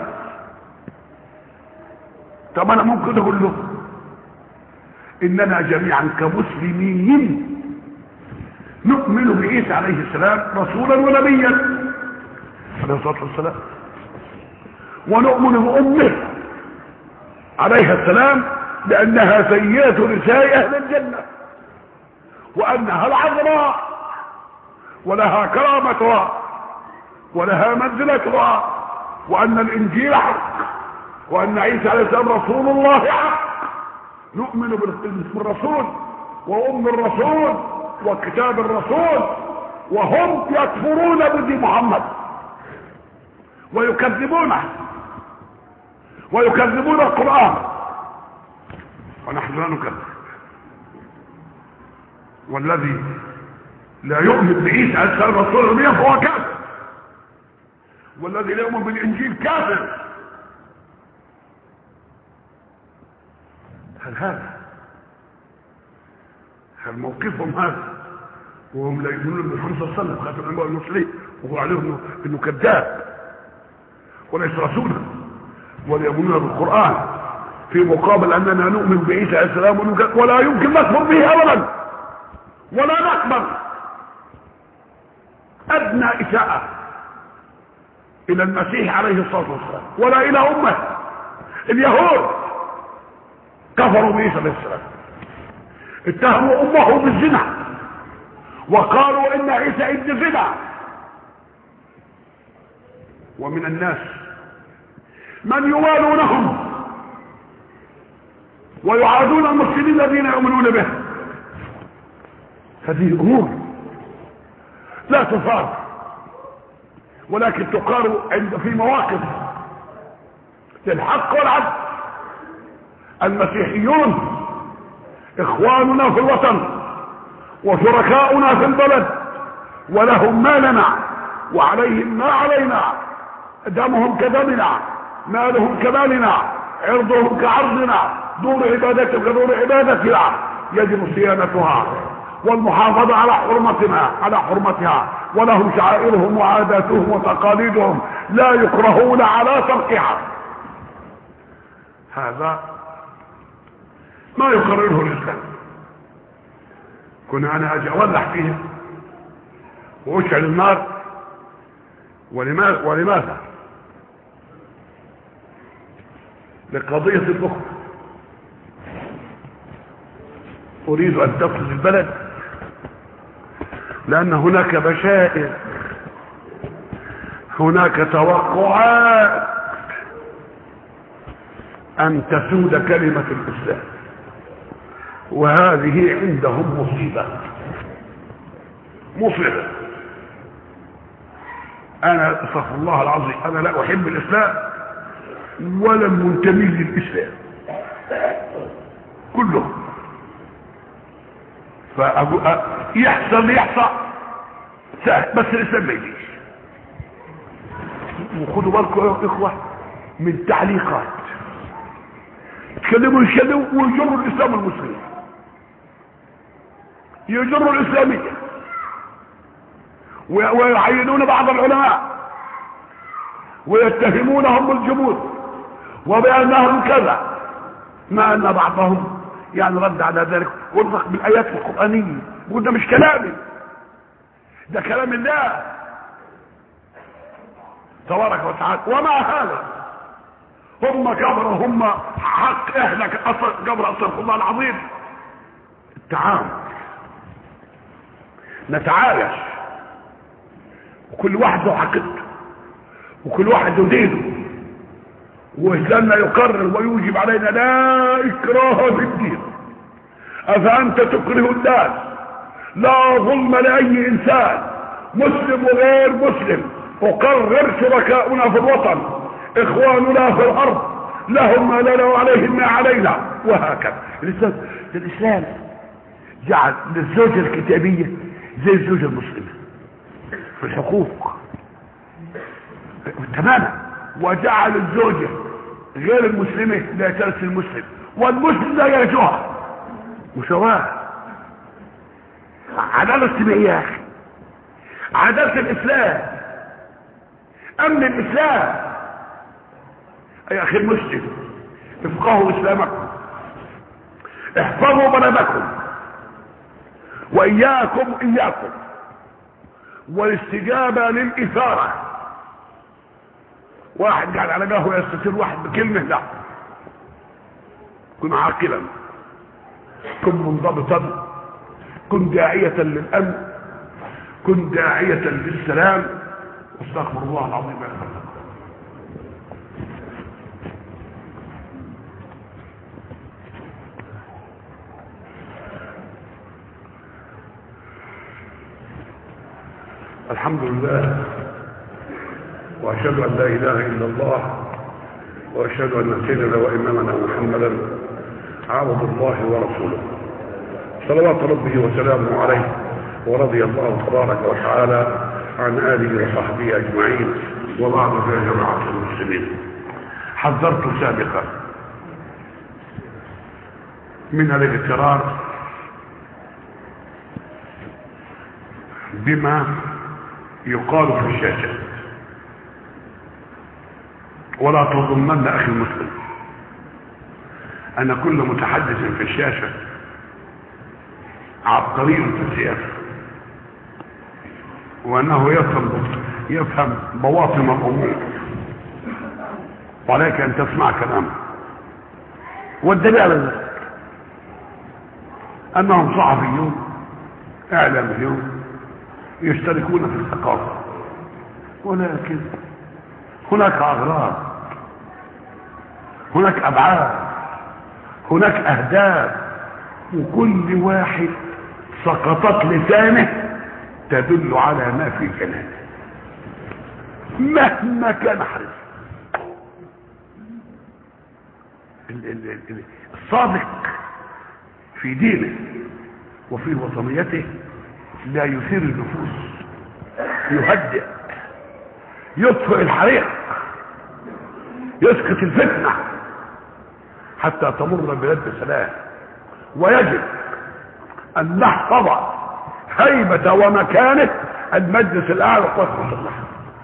[SPEAKER 2] طب انا ممكن اقول له اننا جميعا كمسلمين نؤمن بعيسى عليه السلام رسولا ونبيا عليه الصلاه والسلام، ونؤمن بامه عليها السلام لانها سيدة نساء اهل الجنه، وانها العذراء ولها كرامتها ولها منزلتها، وان الانجيل حق، وان عيسى عليه السلام رسول الله حق. نؤمن بالرسول وام الرسول وكتاب الرسول، وهم يكفرون بدين محمد ويكذبونه ويكذبون القرآن، ونحن لا نكذب. والذي لا يؤمن بعيسى عليه السلام رسول الله فهو كافر، والذي لا يؤمن بالانجيل كافر. هل موقفهم هذا وهم لا يؤمنون بالرسول صلى الله عليه وسلم خاتم الانبياء والمرسلين، وهو عليهم انه كذاب وليس رسولا، ولا يؤمنون بالقران، في مقابل اننا نؤمن بعيسى عليه السلام ولا يمكن نكفر به ابدا، ولا نقبل ادنى اساءه الى المسيح عليه الصلاه والسلام ولا الى امه. اليهود كفروا بعيسى عليه السلام، اتهموا امه بالزنا وقالوا ان عيسى ابن زنا. ومن الناس من يوالونهم ويعادون المسلمين الذين يؤمنون به. هذه امور لا تثار، ولكن تقال في مواقف للحق والعدل. المسيحيون اخواننا في الوطن وشركاؤنا في البلد، ولهم ما لنا وعليهم ما علينا، دمهم كدمنا، مالهم كمالنا، عرضهم كعرضنا، دور عبادتهم كدور عبادتنا، يجب صيانتها والمحافظة على حرمتها، ولهم شعائرهم وعاداتهم وتقاليدهم لا يكرهون على تركها. هذا ما يقرره الإسلام. كنا أنا أجي أولح فيه وأشعل النار، ولماذا؟ لقضية الأخرى. أريد أن تصل البلد لأن هناك بشائر، هناك توقعات أن تسود كلمة الإسلام، وهذه عندهم مصيبة. أنا استغفر الله العظيم، أنا لا أحب الإسلام ولا منتمي للإسلام كله، يحصل سهل، بس الإسلام ما يجيش. وخدوا بالكم يا إخوة من تعليقات يتكلموا ويجروا الإسلام المسلمين، يجروا الإسلامية ويعينون بعض العلماء ويتهمونهم بالجمود وبأنهم كذا، مع أن بعضهم يعني رد على ذلك وارزق بالآيات القرآنية، يقول ده مش كلامي، ده كلام الله تبارك وتعالى. ومع هذا هم كبروا، هم حق اهلك قبر استغفر الله العظيم. التعامل نتعايش، وكل واحد له حقيقته، وكل واحد له دينه، وإسلامنا يقرر ويوجب علينا لا إكراه في الدين. أفأنت تكره الناس؟ لا ظلم لأي إنسان مسلم وغير مسلم. أقرر شركاؤنا في الوطن، إخواننا في الأرض، لهم ما لنا وعليهم ما علينا، وهكذا. الإسلام جعل للزوجة الكتابية زي الزوجة المسلمة في الحقوق تماما، وجعل الزوجة غير المسلمة لا ترث المسلم، والمسلم لا يرثها. مساواة، عدالة اجتماعية يا أخي، عدالة الإسلام، أمن الإسلام، يا اخي المسلم، افقهوا اسلامكم، احفظوا بلدكم، واياكم والاستجابة للاثارة. واحد قاعد على قهوة يستثير واحد بكلمة، لا، كن عاقلا، كن منضبطا، كن داعية للامن، كن داعية للسلام. استغفر الله العظيم يا اخوان. الحمد لله، واشهد ان لا اله الا الله، واشهد ان سيدنا وامامنا محمدا عبد الله ورسوله، صلوات ربه وسلامه عليه، ورضي الله تبارك وتعالى عن اله وصحبه اجمعين. وبعد يا جماعه المسلمين، حذرت سابقا من الاغترار بما يقال في الشاشة، ولا تظنن اخي المسلم ان كل متحدث في الشاشة عبقري في السياسة، وانه يفهم بواطن الامور، وعليك ان تسمع كلامه. والدليل على ذلك انهم صحفيون اعلاميون يشتركون في الثقافة، ولكن هناك اغراض، هناك ابعاد، هناك اهداف، وكل واحد سقطت لسانه تدل على ما في كلامه مهما كان حريص. الصادق في دينه وفي وطنيته لا يثير النفوس، يهدئ، يطفئ الحريق، يسقط الفتنة حتى تمر البلاد بسلام. ويجب ان نحفظ هيبة ومكانة المجلس الاعلى للقوات المسلحة.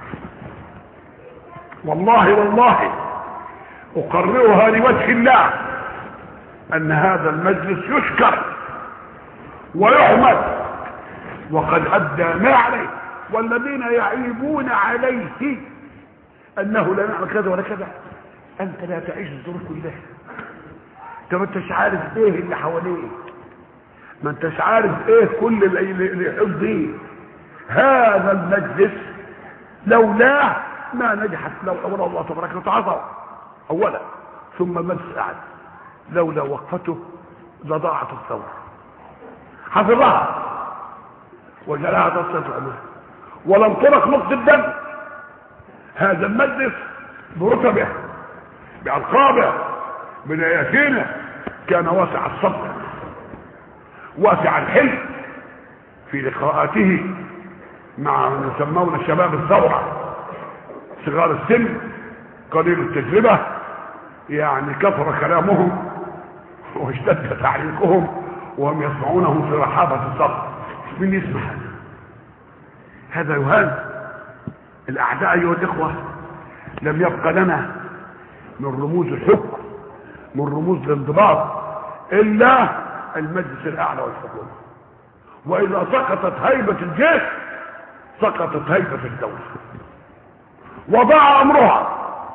[SPEAKER 2] والله اقررها لوجه الله ان هذا المجلس يشكر ويحمد، وقد ادى ما عليه. والذين يعيبون عليه انه لا نعمل كذا ولا كذا، انت لا تعيش الظروف كلها، انت ما انتش عارف ايه اللي حواليه، ما انتش عارف ايه كل اللي حفظيه. هذا المجلس لولاه ما نجحت، لو اولا الله تبارك وتعالى اولا، ثم المجلس قعد، لولا وقفته لضاعت الثوره. حفظها وجعلها تصرف الامور، ولم ترك نقطه دم. هذا المجلس برتبه بألقابه بنياتينه كان واسع الصدر واسع الحلم في لقاءاته مع من يسمون شباب الثوره، صغار السن قليل التجربه، يعني كثر كلامهم واشتد تعليقهم وهم يسمعونهم في رحابه الصدر. من يسمع هذا يهان. الاعداء ايها الاخوه لم يبقى لنا من رموز الحكم، من رموز الانضباط، الا المجلس الاعلى والحكومه. واذا سقطت هيبه الجيش سقطت هيبه الدوله، وضاع امرها.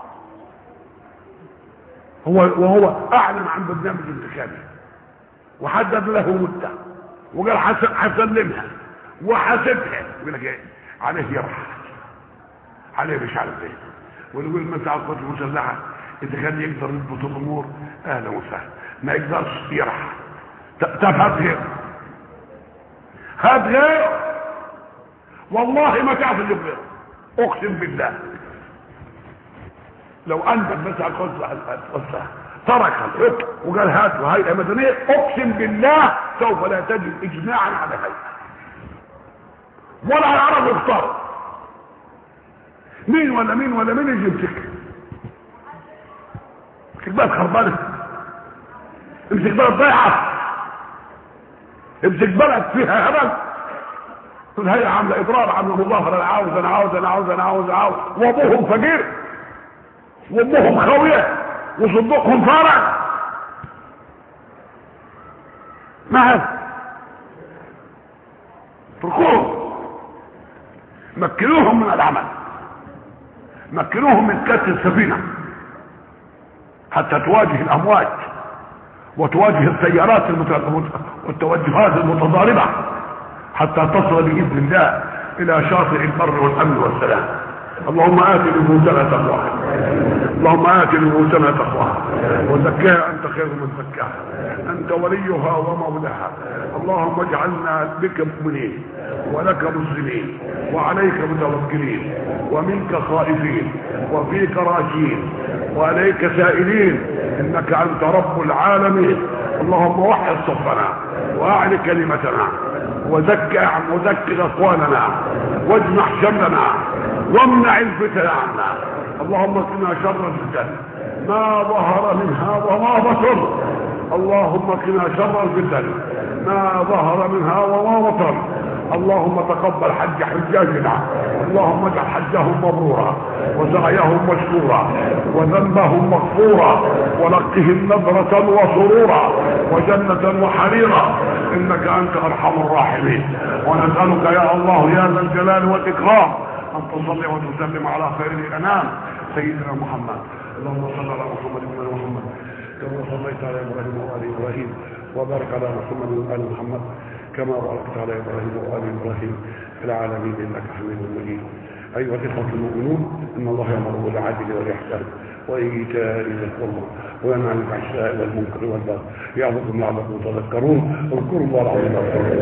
[SPEAKER 2] وهو اعلن عن برنامج انتخابي وحدد له مده وقال حسلمها وحاسبها. يقول لك ايه عليه؟ يرحل عليه مش عارف ايه. ونقول مثلا القوات المسلحه اذا كان يقدر يضبط الامور اهلا وسهلا، ما يقدرش يرحل. طب هات غيره، هات غيره، والله ما تعرف اللي غيره، اقسم بالله. لو انت مثلا القوات ترك الحكم وقال هاتوا هيئه مدنيه، اقسم بالله سوف لا تجد اجماعا على هيئه ولا يعرف يختار مين ولا مين ولا مين يجي يمسك. امسك بقى خربانه، امسك بلد ضيعه، امسك بلد فيها هبل. الهيئه عامله اضرار، عامله مظاهره، انا عاوز انا عاوز انا عاوز انا عاوز انا عاوز، وابوهم فقير وامهم خاويه وصدقهم فارغ. ما هذا؟ اتركوهم، مكنوهم من العمل، مكنوهم من كاس السفينه حتى تواجه الامواج وتواجه التيارات والتوجهات المتضاربه حتى تصل باذن الله الى شاطئ البر والامن والسلام. اللهم آت نفوسنا تقواها، اللهم آت نفوسنا تقواها وزكها انت خير من زكاها، انت وليها ومولاها. اللهم اجعلنا بك مؤمنين ولك مسلمين وعليك متوكلين ومنك خائفين وفيك راجين وعليك سائلين، انك انت رب العالمين. اللهم وحد صفنا واعل كلمتنا وزكي اخواننا واجمع شملنا وامنع الفتن عنا. اللهم قنا شر الفتن ما ظهر منها وما بطن، اللهم قنا شر الفتن ما ظهر منها وما بطن. اللهم تقبل حج حجاجنا، اللهم اجعل حجهم مبرورا وسعيهم مشكورا وذنبهم مغفورا ولقهم نظرة وسرورا وجنة وحريرا، انك انت ارحم الراحمين. ونسألك يا الله يا ذا الجلال والاكرام ان تصلي وتسلم على خير الانام سيدنا محمد. اللهم صل على محمد وعلى محمد كما صليت على ابراهيم وآل ابراهيم، وبارك على محمد وآل محمد كما باركت على ابراهيم وآل ابراهيم في العالمين انك حميد مجيد. ايها الاخوه المؤمنون، ان الله يامر بالعدل والاحسان وايتاء ذي القربى وينهى عن الفحشاء والمنكر والبغي يعظكم لعلكم تذكرون. اذكروا الله العظيم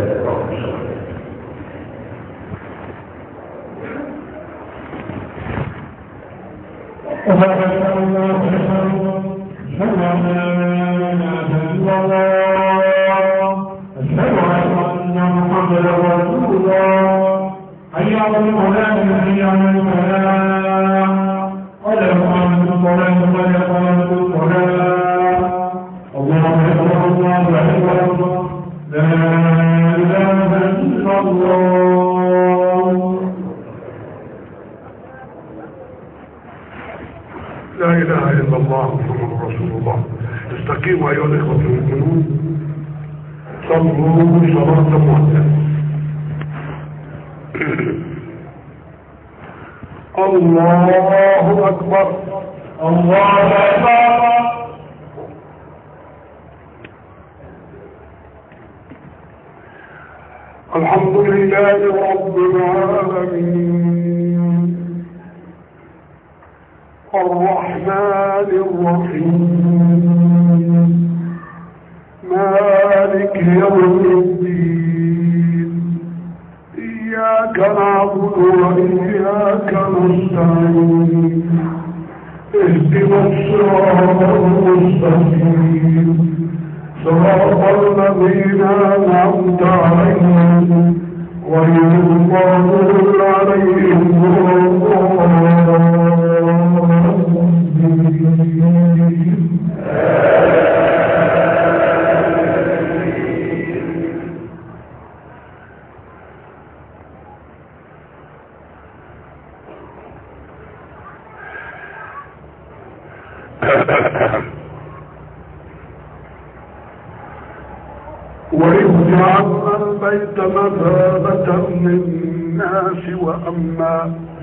[SPEAKER 2] لا اله الا الله محمد رسول الله. استقيموا ايها الاخوه المؤمنون، صلوا صلاه معتدله. الله اكبر الله اكبر. الحمد لله رب العالمين الرحمن الرحيم مالك يوم الدين، إياك نعبد وإياك نستعين، اهدنا الصراط المستقيم صراط الذين أنعمت عليهم غير المغضوب عليهم ولا الضالين. وإذ جعلنا البيت مثابة للناس وأمنا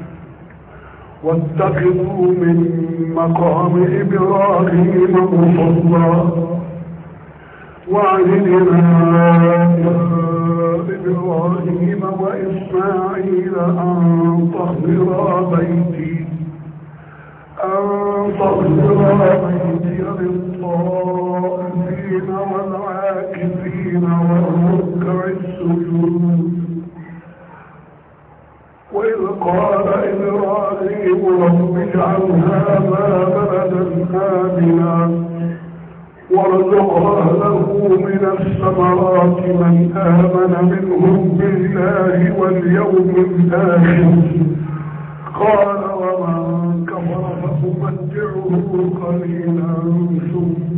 [SPEAKER 2] واتخذوا من مقام إبراهيم مصلى وعهدنا إلى إبراهيم وإسماعيل أن طهرا بيتي للطائفين والعاكفين والركع السجود. وإذ قال إبراهيم رب اجعل هذا بلدا آمنا وارزق أهله من الثمرات من آمن منهم بالله واليوم الآخر. قال ومن كفر فأمتعه قليلا ثم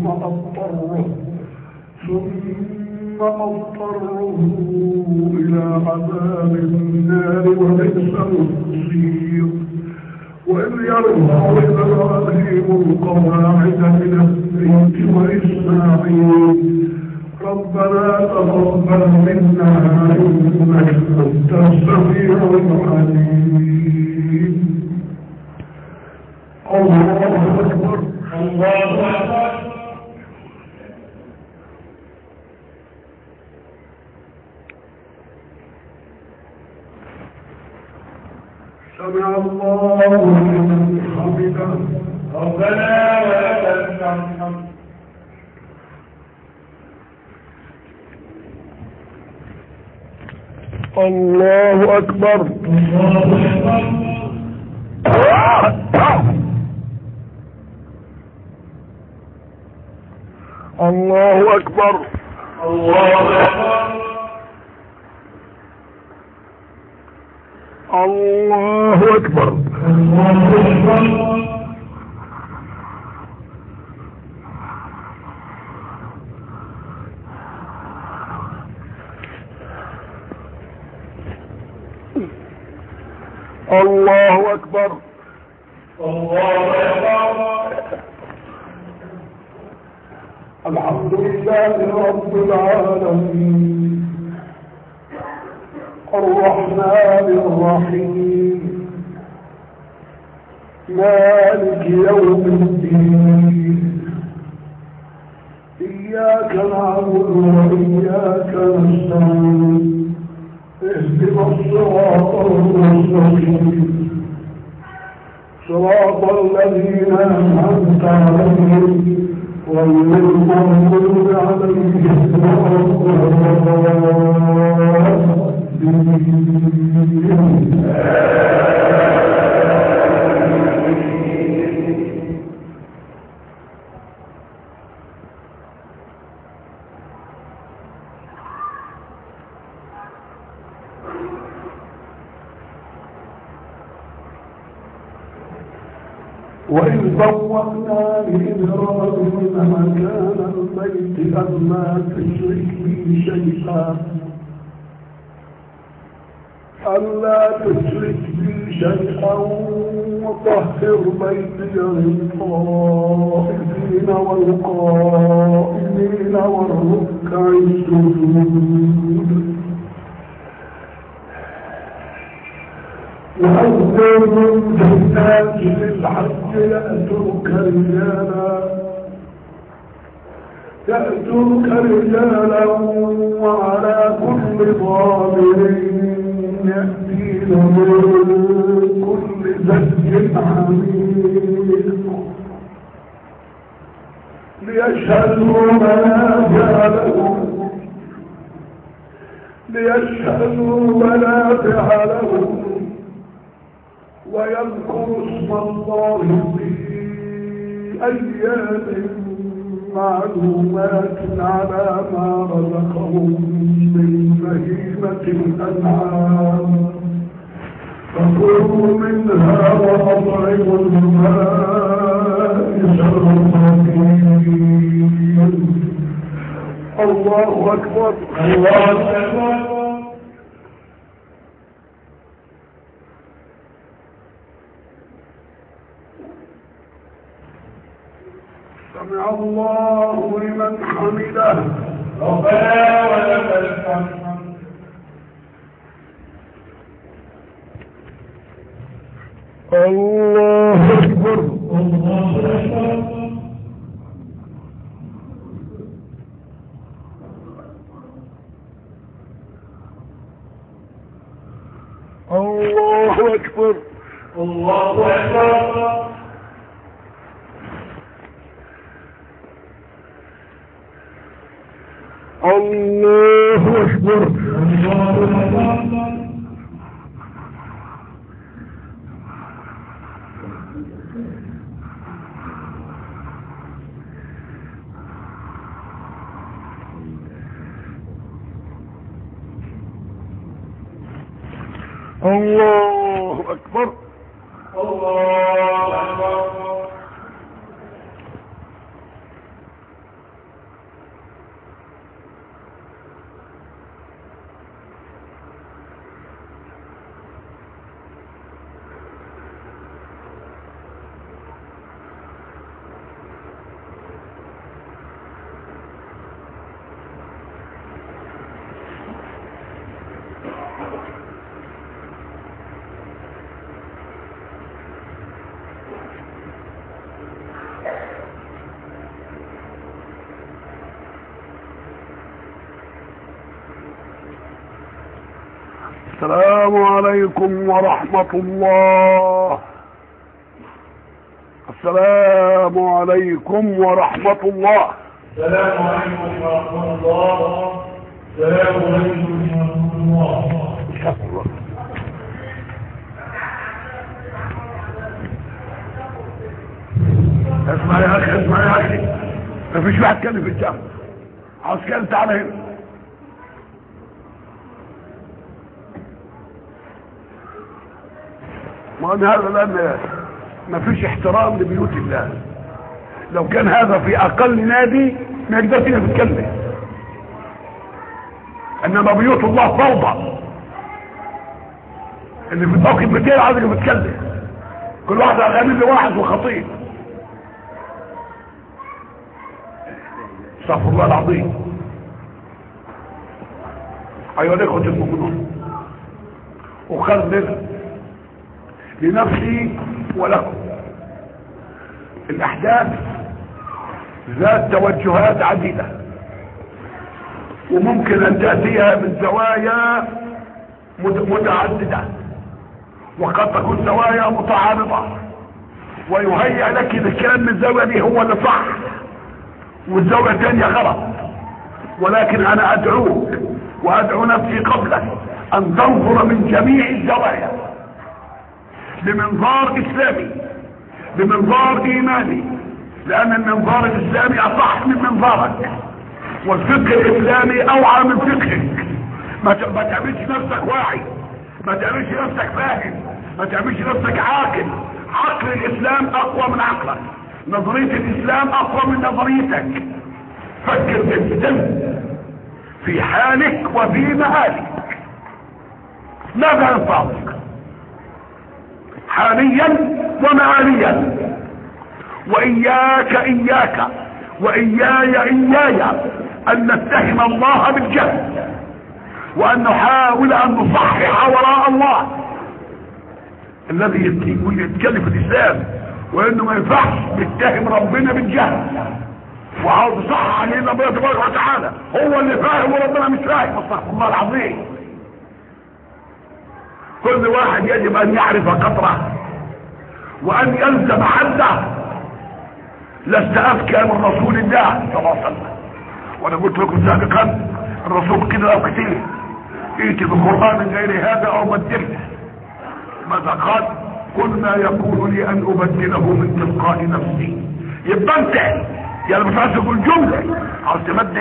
[SPEAKER 2] أضطره إلى عذاب النار وبئس المصير.
[SPEAKER 1] وإذ يرفع إبراهيم القواعد من البيت وإسماعيل ربنا تقبل منا إنك أنت السميع العليم. الله أكبر. الله أكبر. سمع الله لمن حمده ربنا ولك الحمد. الله أكبر. الله أكبر. الله أكبر. الله أكبر. الله أكبر. الله أكبر. الله أكبر. الله أكبر. الحمد لله رب العالمين الرحمن الرحيم مالك يوم الدين إياك نعبد وإياك نستعين اهدنا الصراط المستقيم صراط الذين أنعمت عليهم غير المغضوب عليهم ولا الضالين. وإذ بوأنا لإبراهيم مكان البيت ألا تشرك بي شيئا وطهر بيتي للطائفين والقائمين والركع السجود وأذن بالناس للحج يأتوك رجالا وعلى كل ضامر يأتين من كل زج عميق ليشهدوا منافع لهم ويذكروا اسم الله في أيام معلومات على ما رزقهم من بهيمة الأنعام فكلوا منها وأطعموا البائس الفقير. الله أكبر. الله أكبر. سمع الله لمن حمده ربنا ولك الحمد. الله أكبر. الله أكبر. الله أكبر. الله أكبر. الله أكبر. الله أكبر. الله أكبر.
[SPEAKER 2] السلام عليكم ورحمة الله. السلام عليكم ورحمة الله.
[SPEAKER 3] السلام عليكم ورحمة الله. السلام عليكم ورحمة الله.
[SPEAKER 2] اسمع يا اخي، اسمع يا اخي، مفيش واحد كلم في الجامع. عاوز كلم تعالى هنا. ما هذا الان مفيش احترام لبيوت الله. لو كان هذا في اقل نادي ما يقدرش يتكلم، انما بيوت الله فوضى. اللي في الموقف بتاعه عايزك تتكلم، كل واحد عامل له واحد وخطيب. استغفر الله العظيم. ايها الاخوه المؤمنون، اخرج لنفسي ولكم الاحداث ذات توجهات عديده، وممكن ان تاتيها من زوايا متعدده، وقد تكون زوايا متعارضه، ويهيأ لك ان الكلام من الزاويه دي هو اللي صح والزاويه الثانيه غلط. ولكن انا ادعوك وادعو نفسي قبلك ان تنظر من جميع الزوايا بمنظار اسلامي، بمنظار ايماني، لان المنظار الاسلامي اصح من منظارك، والفقه الاسلامي اوعى من فقهك. ما تعملش نفسك واعي، ما تعملش نفسك فاهم، ما تعملش نفسك عاقل. عقل الاسلام اقوى من عقلك، نظرية الاسلام اقوى من نظريتك. فكر بالسلم في حالك وفي مآلك. ماذا ينفعك حاليا ومآليا؟ وإياك وإياي أن نتهم الله بالجهل، وأن نحاول أن نصحح وراء الله. الذي يتكلم في الإسلام وإنه ما ينفعش يتهم ربنا بالجهل وعاوز يصحح علينا ربنا تبارك وتعالى. هو اللي فاهم وربنا مش فاهم، استغفر الله العظيم. كل واحد يجب أن يعرف قدره وأن يلزم حده. لست أذكى من رسول الله صلى الله عليه وسلم، وأنا قلت لكم سابقا الرسول كده أو كتير ائتي بقرآن من غير هذا أو بدله. ماذا قال؟ كل ما يكون لي أن أبدله من تلقاء نفسي. يبقى أنت يعني مش عايز تقول جملة، عاوز تمدح،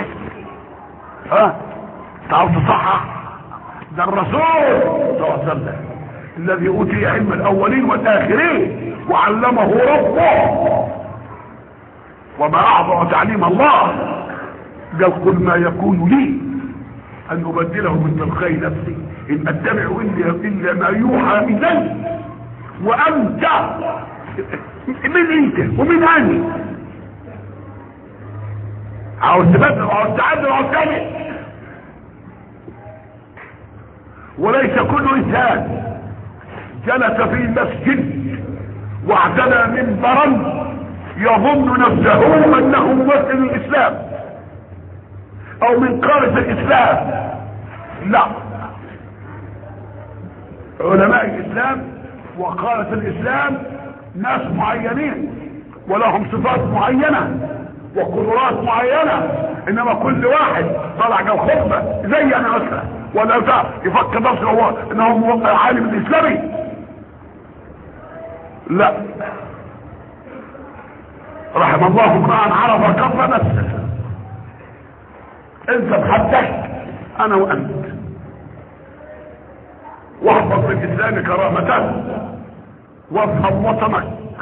[SPEAKER 2] أنت عاوز تصحح. ده الرسول صلى الله عليه وسلم الذي أوتي علم الأولين والآخرين وعلمه ربه، وما أعظم تعليم الله. قال كل ما يكون لي أن أبدله من تلقاء نفسي، إن أتبع إلا ما يوحى إلي. وأنت من أنت ومن أني؟ عاوز تبدل وعاوز تعدل وعاوز تعمل. وليس كل إنسان جلس في المسجد واعتنى منبرا يظن نفسه أنه ممثل الإسلام أو من قارة الإسلام. لا، علماء الإسلام وقارة الإسلام ناس معينين ولهم صفات معينة وقدرات معينة، إنما كل واحد طلع جو خطبة زي أنا مثلا ولا يفكر نفسه هو إنه عالم الإسلامي. لا، رحم الله امرأ عرف قدر نفسه. انت بحدك انا وانت، واحفظ بالاسلام كرامته، وافهم وطنك،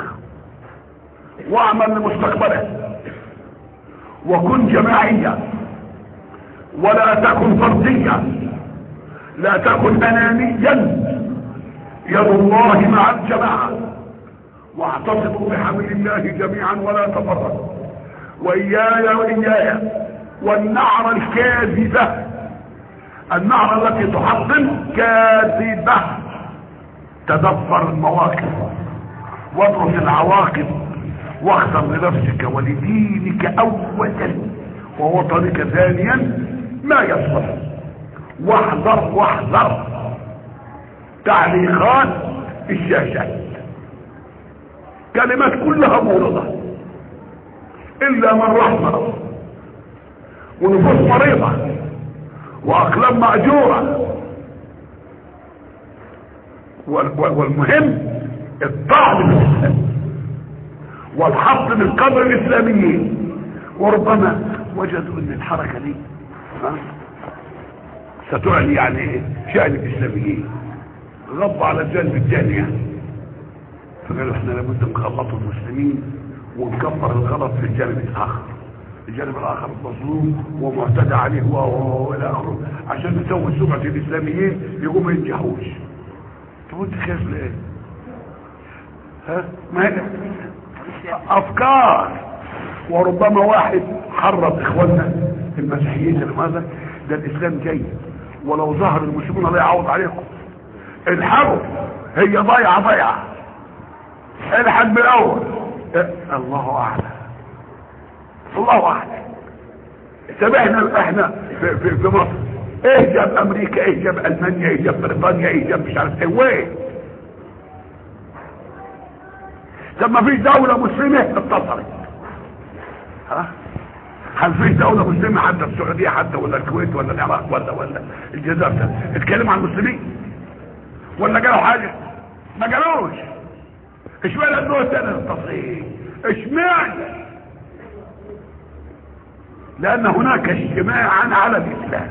[SPEAKER 2] واعمل لمستقبلك، وكن جماعيا ولا تكن فرديا، لا تكن انانيا. يد الله مع الجماعه، واعتصموا بحبل الله جميعا ولا تفرقوا. وإياي والنعرة الكاذبة، النعرة التي تحطم كاذبة. تدبر المواقف وادرس العواقب، واختر لنفسك ولدينك أولا ووطنك ثانيا ما يصلح. واحذر تعليقات الشاشات، كلمات كلها مورده الا من رحم الله، ونفوس مريضه واقلام ماجوره. والمهم الطعن في الاسلام والحط من قبر الاسلاميين، وربما وجدوا ان الحركه دي ستعلي يعني شأن الاسلاميين، غضوا على الجانب الثاني يعني، فقالوا احنا لابد نخلط المسلمين ونكبر الغلط في الجانب الاخر، الجانب الاخر مظلوم ومعتدى عليه والى اخره، عشان نسوي سمعه الاسلاميين يقوموا ما ينجحوش. طب انت خايف ليه؟ ها؟ ما هي افكار. وربما واحد حرض اخواننا المسيحيين لماذا؟ ده الاسلام جاي، ولو ظهر المسلمون لا يعوض عليكم، الحرب هي ضيعه الحد من الاول. الله اعلم، الله اعلم. طب احنا في مصر ايه جاب امريكا، ايه جاب المانيا، ايه جاب بريطانيا، ايه جاب مش عارف ايه وين؟ طب ما فيش دوله مسلمه اتصلت، ها؟ هل فيش دوله مسلمه حتى السعوديه حتى ولا الكويت ولا العراق ولا الجزائر اتكلموا عن المسلمين ولا قالوا حاجه؟ ما قالوش. اشمعنى النوع الثاني التصريح؟ اشمعنى؟ لان هناك اجتماعا على الاسلام.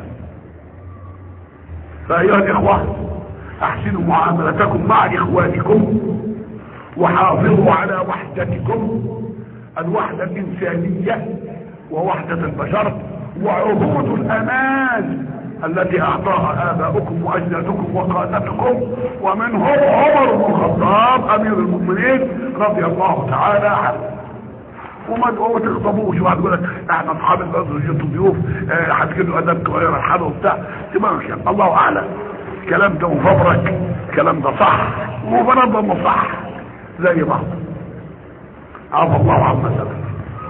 [SPEAKER 2] فايها الاخوه احسنوا معاملتكم مع اخوانكم وحافظوا على وحدتكم، الوحده الانسانيه ووحده البشر وعهود الامان التي اعطاها اباؤكم واجدادكم وقادتكم، ومنهم عمر بن الخطاب امير المؤمنين رضي الله تعالى عنه. وما تغضبوش واحد يقول لك احنا اصحاب البلد وجيتوا ضيوف هتجدوا ادب صغير الحاله وبتاع، تمام. الله اعلم الكلام ده مفبرك، الكلام ده صح وبرضه صح زي بعض. عفى الله عما سلف،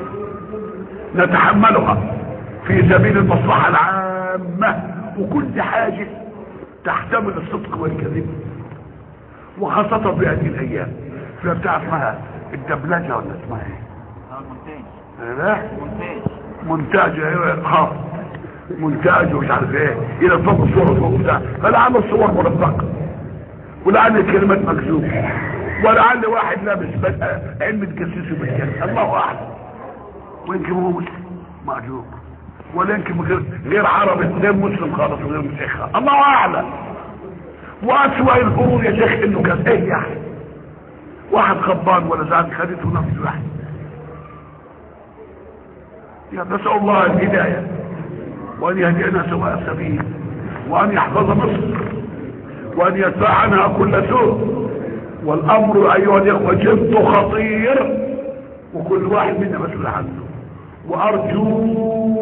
[SPEAKER 2] نتحملها في سبيل المصلحه العامه، وكل حاجه تحتمل الصدق والكذب، وخاصه في هذه الايام. في بتاع اسمها الدبلجه ولا اسمها ايه؟ لا مونتاج مونتاج ومش عارف ايه، الى فوق الصور فوق بتاع، فلعل الصور مرفقه ولعل الكلمات مكذوبه ولعل واحد لابس علم تجسسه بالكلمه، الله اعلم. ويمكن هو مسلم معجوب، ولا يمكن غير عربي غير مسلم خالص وغير مسيحي، الله اعلم. واسوأ الامور يا شيخ انه كان ايه يعني واحد خبان ولا زعل خدته نفس واحد. نسأل الله الهداية وأن يهدينا سواء السبيل، وأن يحفظ مصر، وأن يدفع عنها كل سوء. والأمر أيها الإخوة جد خطير، وكل واحد منا مسؤول عنه. وأرجو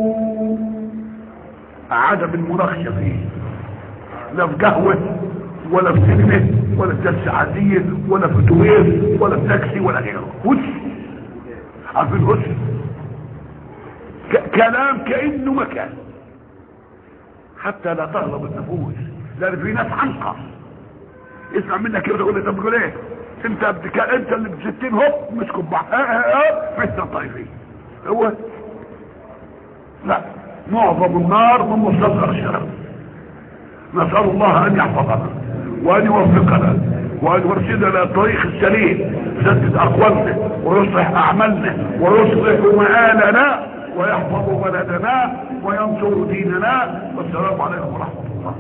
[SPEAKER 2] عدم المناقشة فيه، لا في قهوة ولا في سينما ولا في جلسة عادية ولا في توير ولا في تاكسي ولا غيره. عارفين هسي كلام كأنه مكان، حتى لا تغلب النفوس، لان في ناس عنقى يسمع منك كده تقول لي طب تقول ايه انت انت اللي ب60 هوب مسكوا بعض فتنه طائفيه. هو لا، معظم النار من مستصغر الشرف. نسال الله ان يحفظنا وان يوفقنا وان يرشدنا الى الطريق السليم، يسدد اقوالنا ويصلح اعمالنا ويصلح مآلنا ويحفظ بلدنا وينصر ديننا. والسلام عليكم ورحمة الله.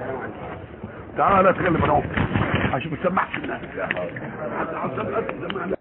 [SPEAKER 2] تعال اتكلم انا عشان ما تسمعش الناس.